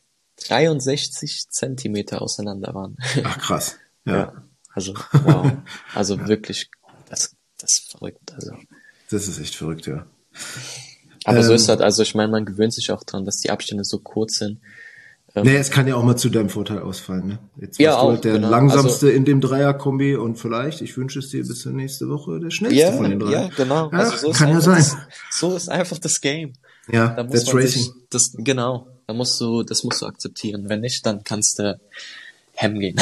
63 Zentimeter auseinander waren. Ach krass. Ja. Also wow. Also wirklich, das ist verrückt. Also das ist echt verrückt, ja. Aber so ist das. Also ich meine, man gewöhnt sich auch dran, dass die Abstände so kurz sind. Nee, es kann ja auch mal zu deinem Vorteil ausfallen, ne? Jetzt ja, warst du auch, halt der langsamste in dem Dreier-Kombi und vielleicht, ich wünsche es dir bis zur nächste Woche, der schnellste von den 3. Ja, genau. Ja, also so kann ja sein. So ist einfach das Game. Ja, da muss that's racing. Genau. Das musst du akzeptieren. Wenn nicht, dann kannst du hem gehen.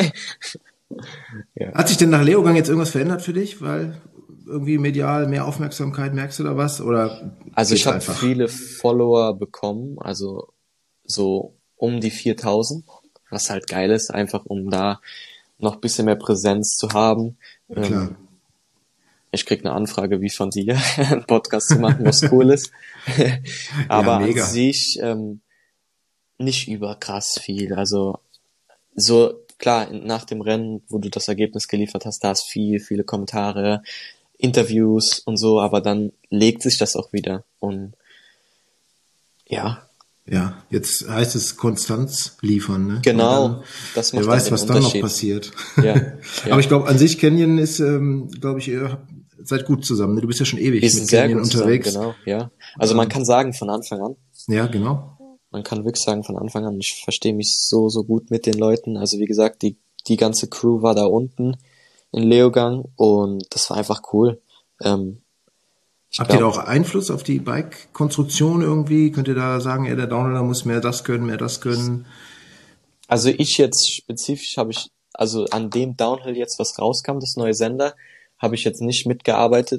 Ja. Hat sich denn nach Leogang jetzt irgendwas verändert für dich? Weil irgendwie medial mehr Aufmerksamkeit, merkst du da was? Oder also ich habe viele Follower bekommen, also so um die 4000, was halt geil ist, einfach um da noch ein bisschen mehr Präsenz zu haben. Klar. Ich krieg eine Anfrage wie von dir, einen Podcast zu machen, was cool ist. Aber an sich nicht überkrass viel. Also so klar, nach dem Rennen, wo du das Ergebnis geliefert hast, da ist viele Kommentare, Interviews und so, aber dann legt sich das auch wieder. Und ja. Ja, jetzt heißt es Konstanz liefern, ne? Genau, dann, das macht wer weiß, was dann noch passiert. Ja. Aber ich glaube, an sich Canyon ist, glaube ich, ihr seid gut zusammen. Ne? Du bist ja schon ewig mit Canyon unterwegs. Genau, ja. Also man kann sagen, von Anfang an. Ja, genau. Man kann wirklich sagen, von Anfang an. Ich verstehe mich so gut mit den Leuten. Also wie gesagt, die ganze Crew war da unten in Leogang und das war einfach cool. Habt ihr da auch Einfluss auf die Bike-Konstruktion irgendwie? Könnt ihr da sagen, der Downhiller muss mehr das können? Also ich jetzt spezifisch also an dem Downhill jetzt, was rauskam, das neue Sender, habe ich jetzt nicht mitgearbeitet.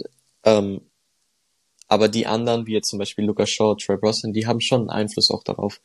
Aber die anderen, wie jetzt zum Beispiel Lucas Shaw, Trey Brosnan, die haben schon einen Einfluss auch darauf.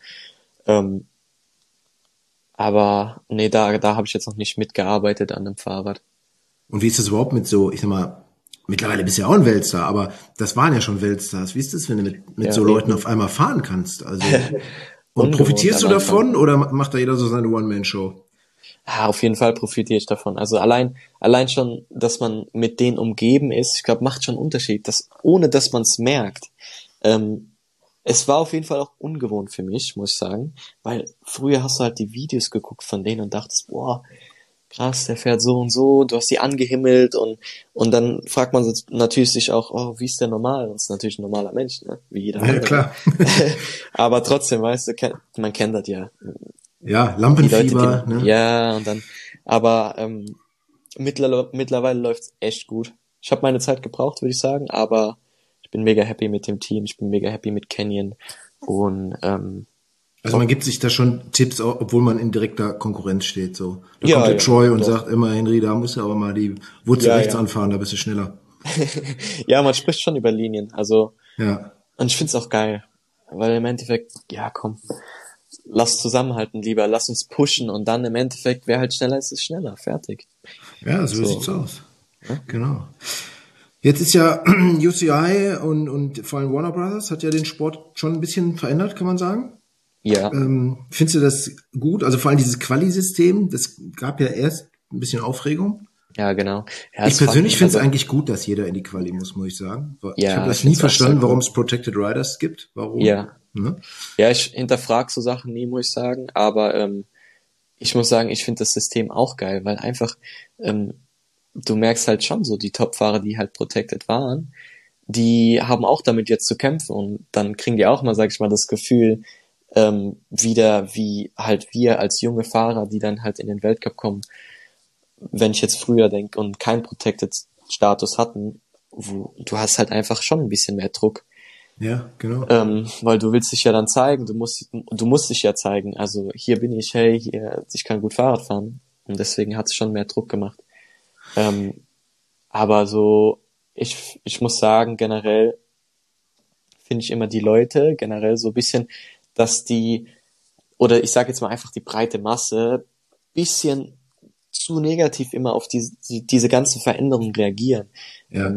Aber nee, da habe ich jetzt noch nicht mitgearbeitet an dem Fahrrad. Und wie ist das überhaupt mit so, ich sag mal, mittlerweile bist du ja auch ein Weltstar, aber das waren ja schon Weltstars. Wie ist das, wenn du mit so Leuten auf einmal fahren kannst? Also und profitierst du davon oder macht da jeder so seine One-Man-Show? Ja, auf jeden Fall profitiere ich davon. Also allein schon, dass man mit denen umgeben ist, ich glaube, macht schon einen Unterschied, ohne dass man es merkt. Es war auf jeden Fall auch ungewohnt für mich, muss ich sagen, weil früher hast du halt die Videos geguckt von denen und dachtest, boah, krass, der fährt so und so, du hast die angehimmelt und dann fragt man sich natürlich sich auch, oh, wie ist der normal? Das ist natürlich ein normaler Mensch, ne? Wie jeder andere. Ja, klar. Aber trotzdem, weißt du, man kennt das ja. Ja, Lampenfieber, Leute, ne? Ja, und dann, aber mittlerweile läuft's echt gut. Ich habe meine Zeit gebraucht, würde ich sagen, aber ich bin mega happy mit dem Team, ich bin mega happy mit Canyon und also man gibt sich da schon Tipps, obwohl man in direkter Konkurrenz steht. So, da kommt der Troy und sagt immer, Henry, da musst du aber mal die Wurzel rechts anfahren, da bist du schneller. Ja, man spricht schon über Linien, also, Ja. und ich find's auch geil, weil im Endeffekt, ja, komm, lass zusammenhalten lieber, lass uns pushen und dann im Endeffekt, wer halt schneller ist, ist schneller, fertig. Ja, so So, sieht's aus. ne? Genau. Jetzt ist ja UCI und vor allem Warner Brothers hat ja den Sport schon ein bisschen verändert, kann man sagen. Ja, Findest du das gut? Also vor allem dieses Quali-System, das gab ja erst ein bisschen Aufregung. ja, genau. Ja, Ich es persönlich finde es also, eigentlich gut, dass jeder in die Quali muss ich sagen. Ich habe ja, ich das nie find's auch sehr verstanden, warum cool. es Protected Riders gibt. Warum? Ja, Ne? ja, ich hinterfrag so Sachen nie, muss ich sagen, aber ich muss sagen, ich finde das System auch geil, weil einfach ähm, du merkst halt schon so, die Top-Fahrer, die halt protected waren, die haben auch damit jetzt zu kämpfen und dann kriegen die auch mal, sag ich mal, das Gefühl, wieder wie halt wir als junge Fahrer, die dann halt in den Weltcup kommen, wenn ich jetzt früher denke und keinen Protected Status hatten, wo du hast halt einfach schon ein bisschen mehr Druck, Ja, genau. weil du willst dich ja dann zeigen, du musst dich ja zeigen, also hier bin ich, hey, hier, ich kann gut Fahrrad fahren und deswegen hat es schon mehr Druck gemacht. Ähm, aber so, ich muss sagen, generell finde ich immer die Leute, generell so ein bisschen, dass die, oder ich sage jetzt mal einfach die breite Masse, bisschen zu negativ immer auf diese ganzen Veränderungen reagieren. Ja.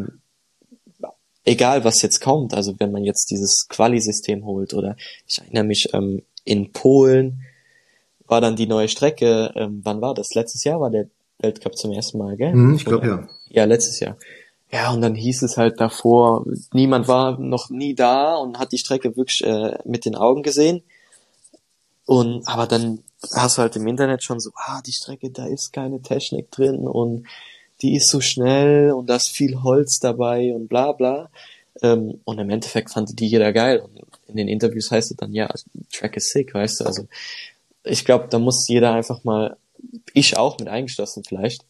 Egal, was jetzt kommt, also wenn man jetzt dieses Quali-System holt, oder ich erinnere mich, in Polen war dann die neue Strecke, wann war das? Letztes Jahr war der Weltcup zum ersten Mal, gell? Ich glaube ja. Ja, letztes Jahr. Ja, und dann hieß es halt davor, niemand war noch nie da und hat die Strecke wirklich mit den Augen gesehen. Und aber dann hast du halt im Internet schon so, die Strecke, da ist keine Technik drin und die ist so schnell und da ist viel Holz dabei und bla bla. Und im Endeffekt fand die jeder geil. Und in den Interviews heißt es dann, ja, Track is sick, weißt du. Also ich glaube, da muss jeder einfach mal, ich auch mit eingeschlossen vielleicht,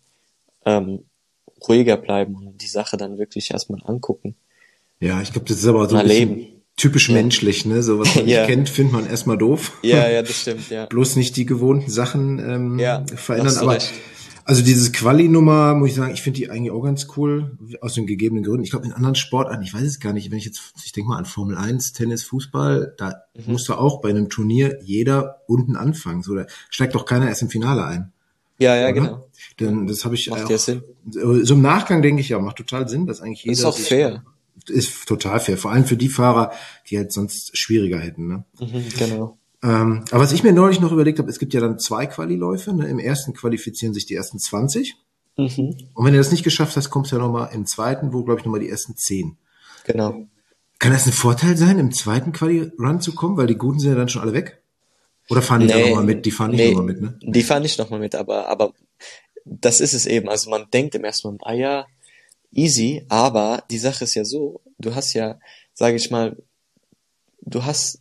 ruhiger bleiben und die Sache dann wirklich erstmal angucken Ja, ich glaube, das ist aber und so ein bisschen erleben. typisch Ja. menschlich, ne? So was man nicht Ja. kennt, findet man erstmal doof. Ja, ja, das stimmt, ja. Bloß nicht die gewohnten Sachen Ja, verändern. hast du Aber recht. also dieses Quali-Nummer, muss ich sagen, ich finde die eigentlich auch ganz cool, aus den gegebenen Gründen. Ich glaube, in anderen Sportarten, ich weiß es gar nicht, wenn ich denke mal an Formel 1, Tennis, Fußball, da muss da auch bei einem Turnier jeder unten anfangen. So, da steigt doch keiner erst im Finale ein. Ja, ja, Oder? genau. Denn das habe ich Macht auch, ja Sinn. so im Nachgang denke ich ja, macht total Sinn, dass eigentlich Ist jeder auch fair. ist total fair. Vor allem für die Fahrer, die halt sonst schwieriger hätten. Ne? Genau. Aber was ich mir neulich noch überlegt habe, es gibt ja dann 2 Quali-Läufe. Ne? Im ersten qualifizieren sich die ersten 20. Mhm. Und wenn du das nicht geschafft hast, kommst du ja nochmal im zweiten, wo, glaube ich, nochmal die ersten 10. Genau. Kann das ein Vorteil sein, im zweiten Quali-Run zu kommen? Weil die Guten sind ja dann schon alle weg? Oder fahren die da nochmal mit? Die fahren nicht nochmal mit, ne? Die fahren nicht nochmal mit, aber das ist es eben. Also man denkt im ersten Moment, ja, easy, aber die Sache ist ja so, du hast ja, sage ich mal, du hast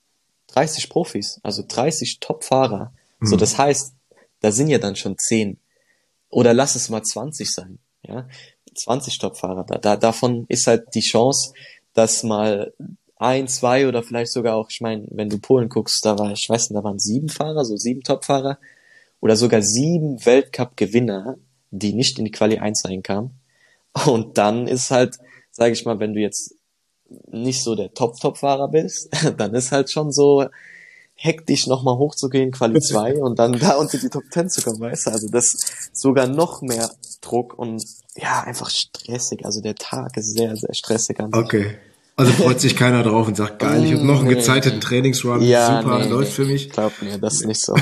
30 Profis, also 30 Top-Fahrer. So, das heißt, da sind ja dann schon 10. Oder lass es mal 20 sein, ja. 20 Top-Fahrer da. Davon ist halt die Chance, dass mal 1, 2 oder vielleicht sogar auch, ich meine, wenn du Polen guckst, da waren 7 Fahrer, so 7 Top-Fahrer oder sogar 7 Weltcup-Gewinner, die nicht in die Quali 1 reinkamen. Und dann ist halt, sage ich mal, wenn du jetzt nicht so der Top-Fahrer bist, dann ist halt schon so hektisch nochmal hochzugehen, Quali 2 und dann da unter die Top 10 zu kommen, weißt du? Also das ist sogar noch mehr Druck und ja, einfach stressig. Also der Tag ist sehr, sehr stressig an sich. Okay. Also freut sich keiner drauf und sagt, geil, ich habe noch einen Nee. gezeiteten Trainingsrun, Ja, super, nee, läuft für mich. Glaub mir, das ist nicht so.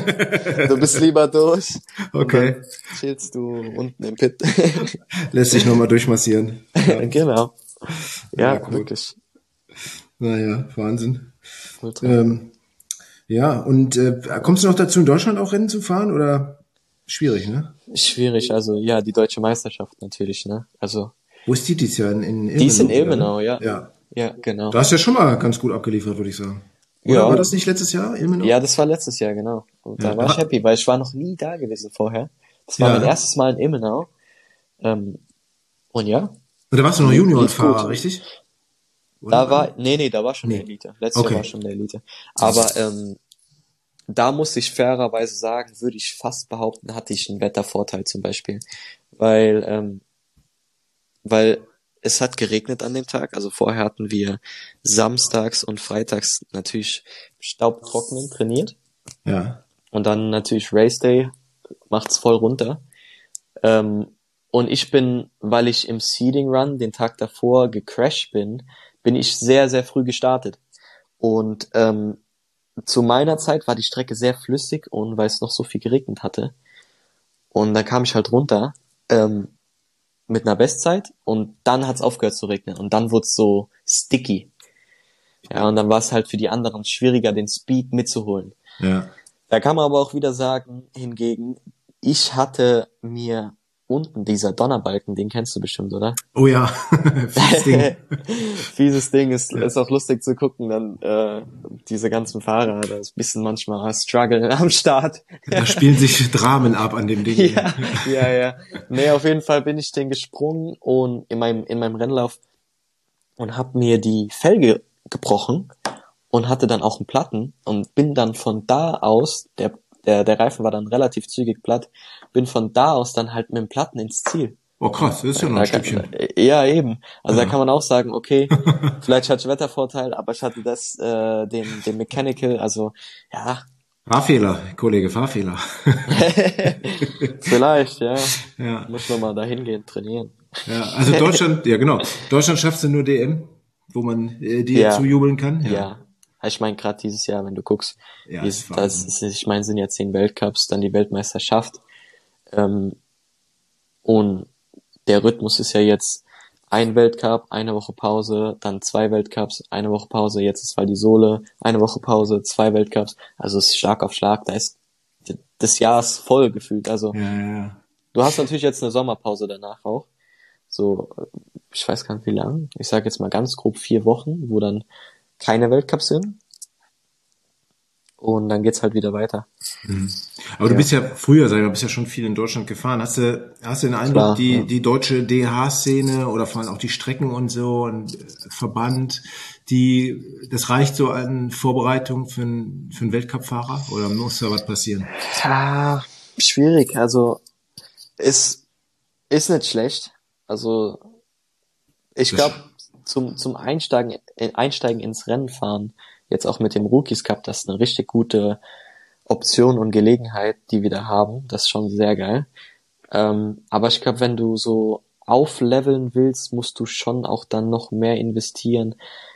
Du bist lieber durch. Okay. Und dann chillst du unten im Pit. Lässt sich nochmal durchmassieren. Ja. Genau. Ja, Ja, cool. wirklich. Naja, Wahnsinn. Ultra. Ja, und kommst du noch dazu, in Deutschland auch Rennen zu fahren oder schwierig, ne? Schwierig, also ja, die deutsche Meisterschaft natürlich, ne? Also Wo ist die dieses Jahr? In Ilmenau? die ist in oder, Ilmenau, ne? ja. Ja. Ja, genau. Da hast du ja schon mal ganz gut abgeliefert, würde ich sagen. Oder Ja. war das nicht letztes Jahr, Ilmenau? Ja, das war letztes Jahr, genau. Und da Ja, war ich aber- happy, weil ich war noch nie da gewesen vorher. Das war Ja. mein erstes Mal in Ilmenau. Und ja, Und da warst du noch Lief Juniorenfahrer, gut. richtig? Oder? da war, nee, da war schon Nee. der Elite. Letztes Okay. Jahr war schon der Elite. Aber da muss ich fairerweise sagen, würde ich fast behaupten, hatte ich einen Wettervorteil zum Beispiel. Weil weil es hat geregnet an dem Tag. Also vorher hatten wir samstags und freitags natürlich staubtrocknen trainiert. Ja. Und dann natürlich Race Day macht's voll runter. Und ich bin, weil ich im Seeding Run den Tag davor gecrashed bin ich sehr, sehr früh gestartet. Und zu meiner Zeit war die Strecke sehr flüssig und weil es noch so viel geregnet hatte. Und dann kam ich halt runter mit einer Bestzeit und dann hat's aufgehört zu regnen und dann wurde es so sticky. Ja, und dann war es halt für die anderen schwieriger, den Speed mitzuholen. Ja. Da kann man aber auch wieder sagen, hingegen, ich hatte mir unten dieser Donnerbalken, den kennst du bestimmt, oder? Oh ja, fieses Ding. Fieses Ding, ist auch lustig zu gucken, dann diese ganzen Fahrer, da ist ein bisschen manchmal Struggle am Start. Da spielen sich Dramen ab an dem Ding. Ja. Nee, auf jeden Fall bin ich den gesprungen und in meinem Rennlauf und hab mir die Felge gebrochen und hatte dann auch einen Platten und bin dann von da aus, der Reifen war dann relativ zügig platt, bin von da aus dann halt mit dem Platten ins Ziel. Oh krass, das ist ja noch ein Stückchen. Ja, eben. Also da kann man auch sagen, okay, vielleicht hatte ich Wettervorteil, aber ich hatte den Mechanical, also ja. Fahrfehler, Kollege, Fahrfehler. Vielleicht, ja. Ja. Muss man mal dahin gehen, trainieren. Ja, also Deutschland, ja genau. Deutschland schaffst du nur DM, wo man dir zujubeln kann. Ja. Ich meine, gerade dieses Jahr, wenn du guckst, ja, ich meine, sind ja 10 Weltcups, dann die Weltmeisterschaft. Und der Rhythmus ist ja jetzt ein Weltcup, eine Woche Pause, dann 2 Weltcups, eine Woche Pause, jetzt ist Val di Sole, eine Woche Pause, 2 Weltcups. Also es ist Schlag auf Schlag, da ist das Jahr ist voll gefühlt. Also ja. Du hast natürlich jetzt eine Sommerpause danach auch. So, ich weiß gar nicht wie lang. Ich sage jetzt mal ganz grob 4 Wochen, wo dann keine Weltcups sind. Und dann geht's halt wieder weiter. Aber du bist ja früher, sag ich mal, bist ja schon viel in Deutschland gefahren. Hast du den Eindruck, Klar, die deutsche DH-Szene oder vor allem auch die Strecken und so und Verband, das reicht so an Vorbereitung für einen Weltcup-Fahrer oder muss da was passieren? Ja, schwierig. Also ist nicht schlecht. Also ich glaube zum Einsteigen ins Rennenfahren, jetzt auch mit dem Rookies Cup, das ist eine richtig gute Option und Gelegenheit, die wir da haben. Das ist schon sehr geil. Aber ich glaube, wenn du so aufleveln willst, musst du schon auch dann noch mehr investieren.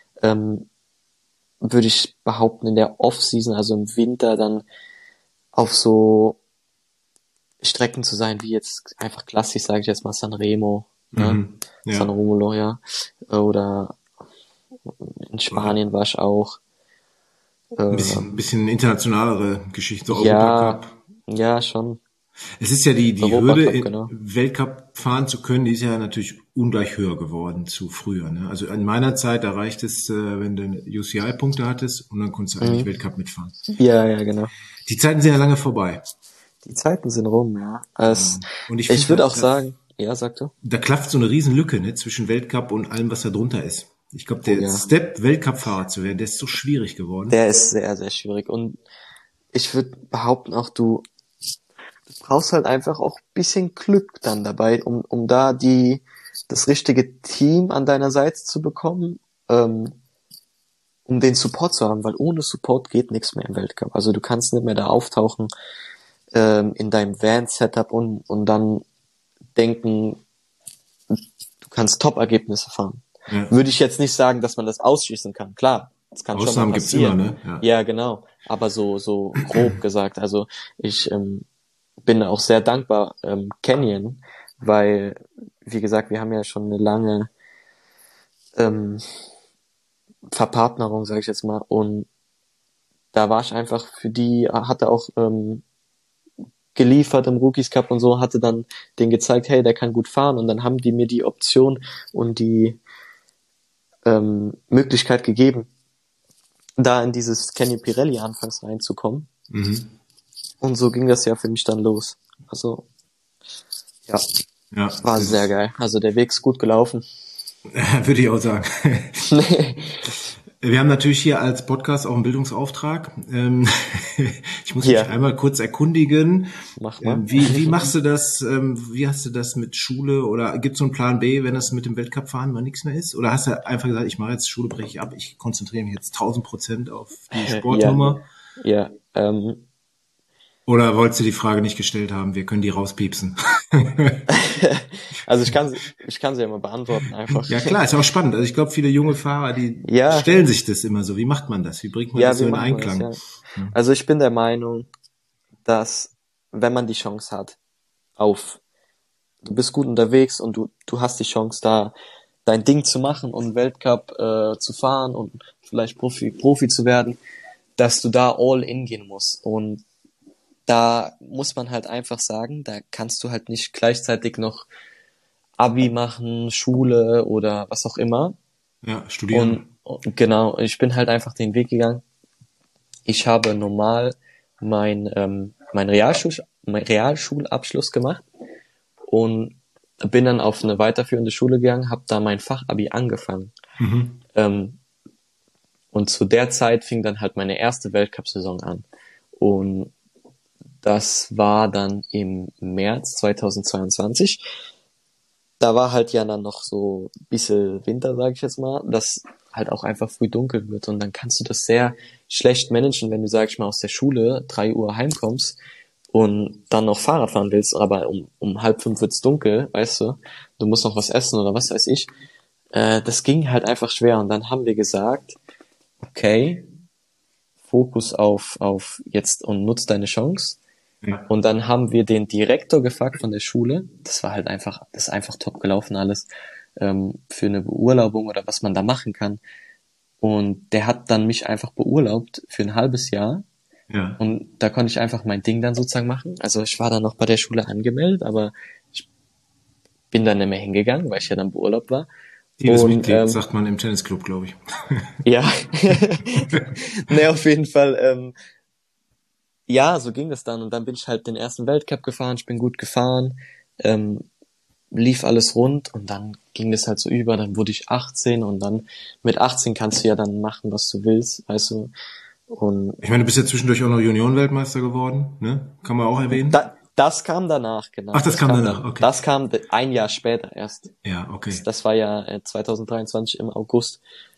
Würde ich behaupten, in der Off-Season, also im Winter, dann auf so Strecken zu sein, wie jetzt einfach klassisch, sage ich jetzt mal, Sanremo, ne? Ja. San Remo, ja. Oder in Spanien war ich auch. Ein bisschen internationalere Geschichte, so Europacup. Ja, schon. Es ist ja die Hürde, genau. Weltcup fahren zu können, die ist ja natürlich ungleich höher geworden zu früher. Ne? Also in meiner Zeit, da reicht es, wenn du UCI-Punkte hattest und dann konntest du eigentlich Weltcup mitfahren. Ja, genau. Die Zeiten sind ja lange vorbei. Die Zeiten sind rum, ja. Und ich würde auch sagen, ja, sag du. Da klafft so eine riesen Lücke, ne, zwischen Weltcup und allem, was da drunter ist. Ich glaube, der Step, Weltcup-Fahrer zu werden, der ist so schwierig geworden. Der ist sehr, sehr schwierig. Und ich würde behaupten auch, du brauchst halt einfach auch ein bisschen Glück dann dabei, um da das richtige Team an deiner Seite zu bekommen, um den Support zu haben, weil ohne Support geht nichts mehr im Weltcup. Also du kannst nicht mehr da auftauchen in deinem Van-Setup und dann denken, du kannst Top-Ergebnisse fahren. Ja. Würde ich jetzt nicht sagen, dass man das ausschließen kann. Klar, das kann Ausnahmen schon mal passieren. Gibt's immer, ne? Ja, genau. Aber so grob gesagt. Also ich bin auch sehr dankbar Canyon, weil, wie gesagt, wir haben ja schon eine lange Verpartnerung, sage ich jetzt mal. Und da war ich einfach für die, hatte auch geliefert im Rookies Cup und so, hatte dann denen gezeigt, hey, der kann gut fahren. Und dann haben die mir die Option und die Möglichkeit gegeben, da in dieses Kenny Pirelli anfangs reinzukommen. Und so ging das ja für mich dann los. Also, ja war sehr geil. Also der Weg ist gut gelaufen. Würde ich auch sagen. Wir haben natürlich hier als Podcast auch einen Bildungsauftrag. Ich muss mich einmal kurz erkundigen. Mach mal. Wie machst du das? Wie hast du das mit Schule? Oder gibt es so einen Plan B, wenn das mit dem Weltcup-Fahren mal nichts mehr ist? Oder hast du einfach gesagt, ich mache jetzt Schule, breche ich ab, ich konzentriere mich jetzt 1000% auf die Sportnummer? Ja. Oder wolltest du die Frage nicht gestellt haben? Wir können die rauspiepsen. Also ich kann sie ja mal beantworten einfach. Ja klar, ist ja auch spannend. Also ich glaube, viele junge Fahrer, die stellen sich das immer so. Wie macht man das? Wie bringt man das so in Einklang? Das, ja. Also ich bin der Meinung, dass wenn man die Chance hat, du bist gut unterwegs und du hast die Chance da dein Ding zu machen und Weltcup zu fahren und vielleicht Profi zu werden, dass du da all in gehen musst. Und da muss man halt einfach sagen, da kannst du halt nicht gleichzeitig noch Abi machen, Schule oder was auch immer. Ja, studieren. Und genau, ich bin halt einfach den Weg gegangen. Ich habe normal mein Realschulabschluss gemacht und bin dann auf eine weiterführende Schule gegangen, habe da mein Fachabi angefangen. Und zu der Zeit fing dann halt meine erste Weltcup-Saison an. Und das war dann im März 2022. Da war halt ja dann noch so ein bisschen Winter, sage ich jetzt mal, dass halt auch einfach früh dunkel wird. Und dann kannst du das sehr schlecht managen, wenn du, sag ich mal, aus der Schule 3 Uhr heimkommst und dann noch Fahrrad fahren willst, aber um 4:30 wird's dunkel, weißt du, du musst noch was essen oder was weiß ich. Das ging halt einfach schwer. Und dann haben wir gesagt, okay, Fokus auf jetzt und nutz deine Chance. Ja. Und dann haben wir den Direktor gefragt von der Schule. Das ist einfach top gelaufen alles, für eine Beurlaubung oder was man da machen kann. Und der hat dann mich einfach beurlaubt für ein halbes Jahr. Ja. Und da konnte ich einfach mein Ding dann sozusagen machen. Also ich war dann noch bei der Schule angemeldet, aber ich bin dann nicht mehr hingegangen, weil ich ja dann beurlaubt war. Mitglied, sagt man im Tennisclub, glaube ich. Ja. Ne, auf jeden Fall, ja, so ging das dann. Und dann bin ich halt den ersten Weltcup gefahren, ich bin gut gefahren, lief alles rund und dann ging das halt so über, dann wurde ich 18 und dann mit 18 kannst du ja dann machen, was du willst, weißt du. Und ich meine, du bist ja zwischendurch auch noch Juniorenweltmeister geworden, ne? Kann man auch erwähnen. Das kam danach, genau. Ach, das kam danach, okay. Das kam ein Jahr später erst. Ja, okay. Das war ja 2023 im August.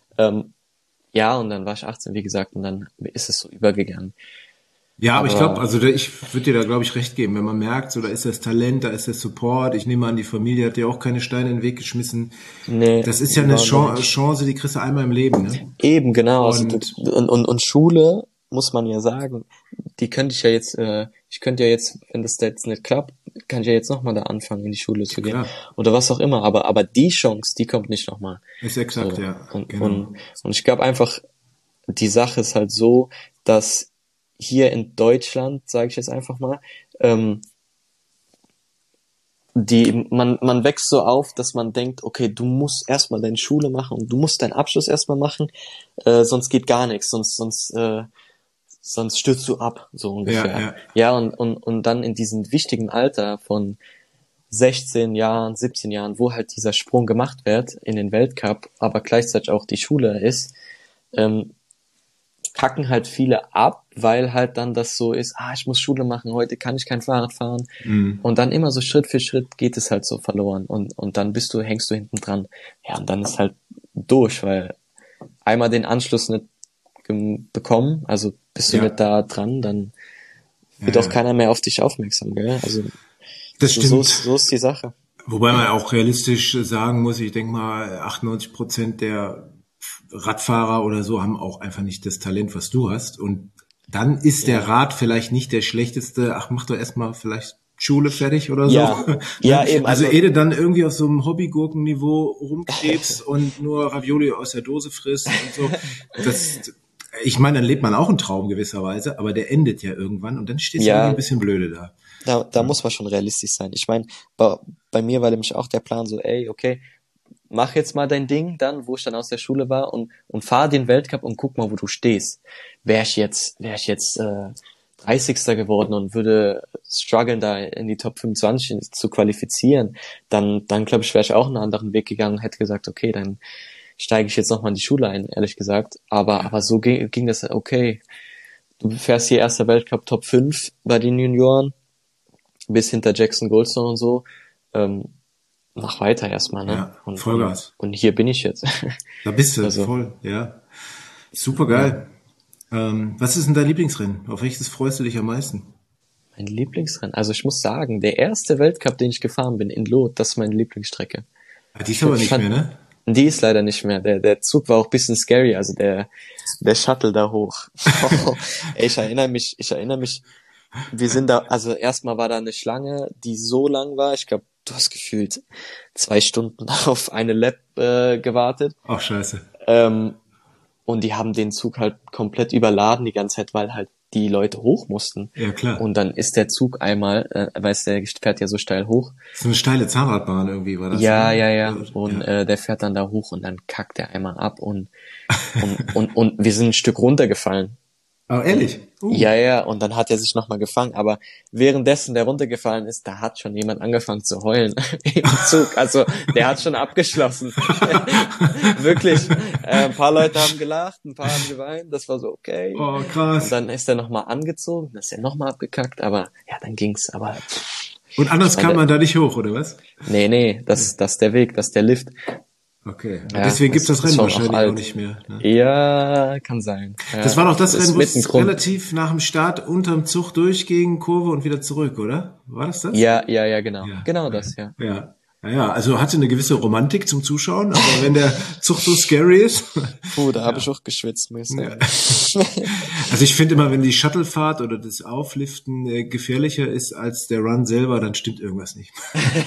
Ja, und dann war ich 18, wie gesagt, und dann ist es so übergegangen. Ja, aber ich glaube, also ich würde dir da, glaube ich, recht geben, wenn man merkt, so da ist das Talent, da ist der Support, ich nehme an, die Familie hat dir auch keine Steine in den Weg geschmissen. Nee. Das ist ja eine Chance, die kriegst du einmal im Leben, ne? Eben, genau. Und Schule, muss man ja sagen, die könnte ich ja jetzt, ich könnte ja jetzt, wenn das jetzt nicht klappt, kann ich ja jetzt nochmal da anfangen, in die Schule zu gehen. Klar. Oder was auch immer, aber die Chance, die kommt nicht nochmal. Ist exakt, so. Ja. Und ich glaube einfach, die Sache ist halt so, dass hier in Deutschland, sage ich jetzt einfach mal, man wächst so auf, dass man denkt, okay, du musst erstmal deine Schule machen und du musst deinen Abschluss erstmal machen, sonst geht gar nichts, sonst stürzt du ab, so ungefähr. Ja, und dann in diesem wichtigen Alter von 16 Jahren, 17 Jahren, wo halt dieser Sprung gemacht wird in den Weltcup, aber gleichzeitig auch die Schule ist, kacken halt viele ab, weil halt dann das so ist, ich muss Schule machen, heute kann ich kein Fahrrad fahren. Und dann immer so Schritt für Schritt geht es halt so verloren und dann hängst du hinten dran. Ja, und dann ist halt durch, weil einmal den Anschluss nicht bekommen, also bist du nicht da dran, dann wird auch keiner mehr auf dich aufmerksam, gell? Also das stimmt. So ist die Sache. Wobei man auch realistisch sagen muss, ich denke mal, 98% der Radfahrer oder so haben auch einfach nicht das Talent, was du hast. Und dann ist der Rad vielleicht nicht der schlechteste, mach doch erstmal vielleicht Schule fertig oder so. Ja, eben. Also ehe du dann irgendwie auf so einem Hobbygurkenniveau rumkrebst und nur Ravioli aus der Dose frisst und so. Ich meine, dann lebt man auch einen Traum gewisserweise, aber der endet ja irgendwann und dann steht es irgendwie ein bisschen blöde da. Da muss man schon realistisch sein. Ich meine, bei mir war nämlich auch der Plan so, okay, mach jetzt mal dein Ding dann, wo ich dann aus der Schule war und fahr den Weltcup und guck mal, wo du stehst. Wär ich jetzt 30. geworden und würde strugglen, da in die Top 25 zu qualifizieren, dann glaube ich, wäre ich auch einen anderen Weg gegangen und hätte gesagt, okay, dann steige ich jetzt nochmal in die Schule ein, ehrlich gesagt. Aber so ging das okay. Du fährst hier erster Weltcup Top 5 bei den Junioren, bis hinter Jackson Goldstone und so. Mach weiter erstmal, ne? Ja, Vollgas. Und hier bin ich jetzt. Da bist du, Also, voll, ja. Super geil. Was ist denn dein Lieblingsrennen? Auf welches freust du dich am meisten? mein Lieblingsrennen. Also ich muss sagen, der erste Weltcup, den ich gefahren bin in Lot, das ist meine Lieblingsstrecke. Die ist aber nicht mehr, ne? Die ist leider nicht mehr. Der Zug war auch ein bisschen scary, also der Shuttle da hoch. Ey, ich erinnere mich, wir sind da, also erstmal war da eine Schlange, die so lang war, ich glaube, du hast gefühlt 2 Stunden auf eine Lap gewartet. Ach, scheiße. Und die haben den Zug halt komplett überladen die ganze Zeit, weil halt die Leute hoch mussten. Ja, klar. Und dann ist der Zug einmal, weißt du, der fährt ja so steil hoch. So eine steile Zahnradbahn irgendwie war das. Ja, ne? ja. Und der fährt dann da hoch und dann kackt er einmal ab und wir sind ein Stück runtergefallen. Oh, ehrlich? Ja, und dann hat er sich nochmal gefangen, aber währenddessen der runtergefallen ist, da hat schon jemand angefangen zu heulen im Zug, also der hat schon abgeschlossen. Wirklich, ein paar Leute haben gelacht, ein paar haben geweint, das war so okay. Oh, krass. Und dann ist er nochmal angezogen, dann ist er nochmal abgekackt, aber ja, dann ging's, aber... Und anders kam man da nicht hoch, oder was? Nee, das ist der Weg, das ist der Lift. Okay, Ja, deswegen gibt es das Rennen wahrscheinlich alt. auch nicht mehr. Ne? Ja, kann sein. Ja, das war doch das Rennen, wo mit dem es Grund. relativ nach dem Start unterm Zug durchging, Kurve und wieder zurück, oder? War das das? Ja, genau. Ja. Genau das, ja. Ja, also hatte eine gewisse Romantik zum Zuschauen, aber wenn der Zug so scary ist. Puh, da habe ich auch geschwitzt, muss ich sagen. Also ich finde immer, wenn die Shuttlefahrt oder das Aufliften gefährlicher ist als der Run selber, dann stimmt irgendwas nicht.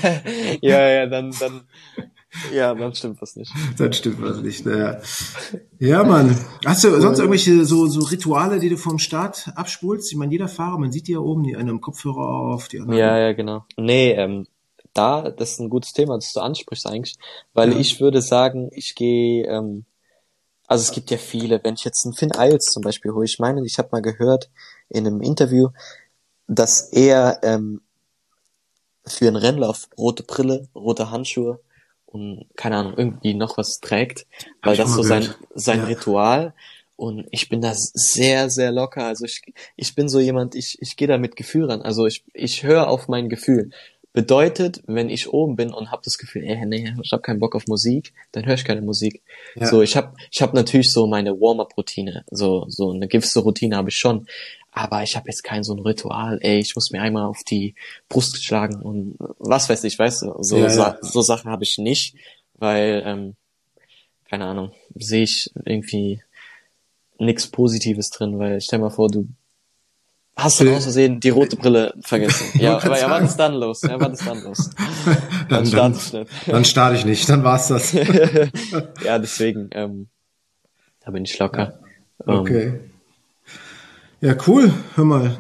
Dann stimmt was nicht. Dann stimmt was nicht, naja. Ja, Mann. Hast du sonst irgendwelche so Rituale, die du vom Start abspulst? Ich meine, jeder Fahrer, man sieht die ja oben, die einen am Kopfhörer auf, die anderen. Ja, genau. Nee, das ist ein gutes Thema, das du ansprichst eigentlich, weil ich würde sagen, ich gehe, also es gibt ja viele, wenn ich jetzt einen Finn Eils zum Beispiel hole, ich meine, ich habe mal gehört in einem Interview, dass er für einen Rennlauf rote Brille, rote Handschuhe und keine Ahnung, irgendwie noch was trägt, weil das so sein Ritual, und ich bin da sehr, sehr locker, also ich bin so jemand, ich gehe da mit Gefühl ran, also ich höre auf mein Gefühl. Bedeutet, wenn ich oben bin und habe das Gefühl, nee, ich habe keinen Bock auf Musik, dann höre ich keine Musik. Ja. So, ich hab natürlich so meine Warm-up-Routine, so eine gewisse Routine habe ich schon, aber ich habe jetzt kein so ein Ritual, ich muss mir einmal auf die Brust schlagen und was weiß ich, weißt du, so Sachen habe ich nicht, weil, keine Ahnung, sehe ich irgendwie nichts Positives drin, weil stell mal vor, du hast du aus Versehen die rote Brille vergessen. Ja, aber was ist dann los? Dann starte ich nicht. Dann starte ich nicht, dann war's das. Ja, deswegen, da bin ich locker. Okay. Ja, cool. Hör mal,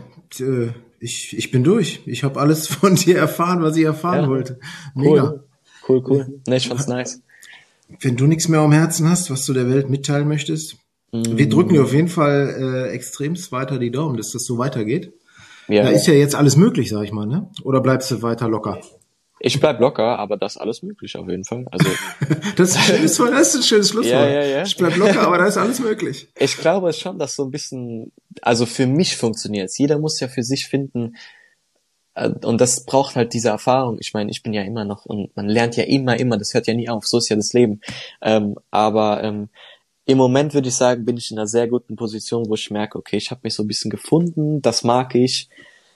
ich bin durch. Ich habe alles von dir erfahren, was ich erfahren wollte. Mega. Cool. Ne, ich fand's nice. Wenn du nichts mehr am Herzen hast, was du der Welt mitteilen möchtest, wir drücken dir auf jeden Fall extremst weiter die Daumen, dass das so weitergeht. Ja. Da ist ja jetzt alles möglich, sag ich mal, ne? Oder bleibst du weiter locker? Ich bleib locker, aber das ist alles möglich auf jeden Fall. Also das ist ein schönes Schlusswort. Ja. Ich bleib locker, aber da ist alles möglich. Ich glaube schon, dass so ein bisschen, also für mich funktioniert's. Jeder muss ja für sich finden, und das braucht halt diese Erfahrung. Ich meine, ich bin ja immer noch, und man lernt ja immer, das hört ja nie auf, so ist ja das Leben. Aber im Moment würde ich sagen, bin ich in einer sehr guten Position, wo ich merke, okay, ich habe mich so ein bisschen gefunden, das mag ich,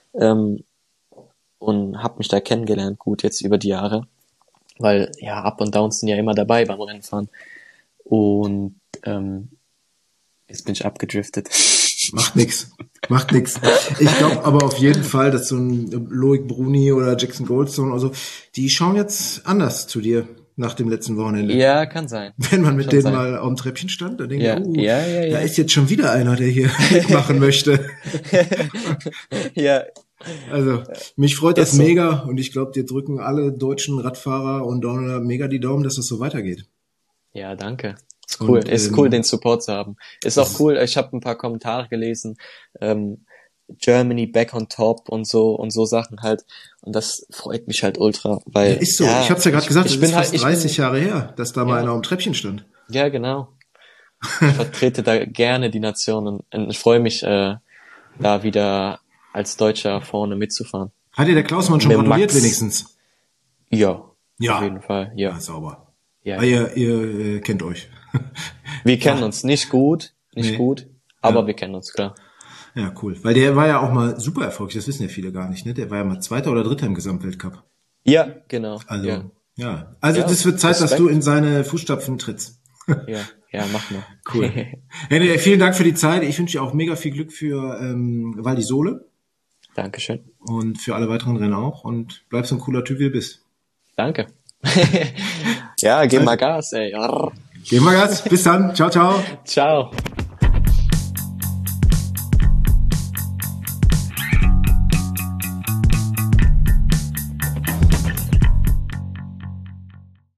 und habe mich da kennengelernt, gut jetzt über die Jahre, weil ja, Up und Downs sind ja immer dabei beim Rennfahren, und jetzt bin ich abgedriftet. Macht nix. Ich glaube aber auf jeden Fall, dass so ein Loic Bruni oder Jackson Goldstone oder so, die schauen jetzt anders zu dir nach dem letzten Wochenende. Ja, kann sein. Wenn man mit denen mal auf dem Treppchen stand, dann denkt ja. Da ist jetzt schon wieder einer, der hier mitmachen möchte. Ja. Also, mich freut das mega, und ich glaube, dir drücken alle deutschen Radfahrer und Downhiller mega die Daumen, dass das so weitergeht. Ja, danke. Ist cool. Ist cool, den Support zu haben. Ist auch cool, ich habe ein paar Kommentare gelesen, Germany back on top und so Sachen halt, und das freut mich halt ultra, weil ist so. Ich hab's ja gerade gesagt, das ist fast 30 Jahre her, dass da mal einer am Treppchen stand. Ja, genau. Ich vertrete da gerne die Nation und ich freue mich, da wieder als Deutscher vorne mitzufahren. Hat dir der Klausmann schon Mit gratuliert Max. wenigstens? Ja, Ja. auf jeden Fall, ja. Ja, sauber. Ja. Ah, ihr kennt euch. Wir kennen uns nicht gut, Nee. aber Ja. wir kennen uns, klar. Ja, cool. Weil der war ja auch mal super erfolgreich, das wissen ja viele gar nicht, ne? Der war ja mal Zweiter oder Dritter im Gesamtweltcup. Ja, genau. Also, Ja, ja. Also, Ja, das wird Zeit, dass Respekt. du in seine Fußstapfen trittst. ja, mach mal. Cool. Henry, vielen Dank für die Zeit. Ich wünsche dir auch mega viel Glück für Val di Sole Dankeschön. und für alle weiteren Rennen auch. Und bleib so ein cooler Typ, wie du bist. Danke. Ja, gib mal Gas, ey. Geh mal Gas. Bis dann. Ciao, ciao. Ciao.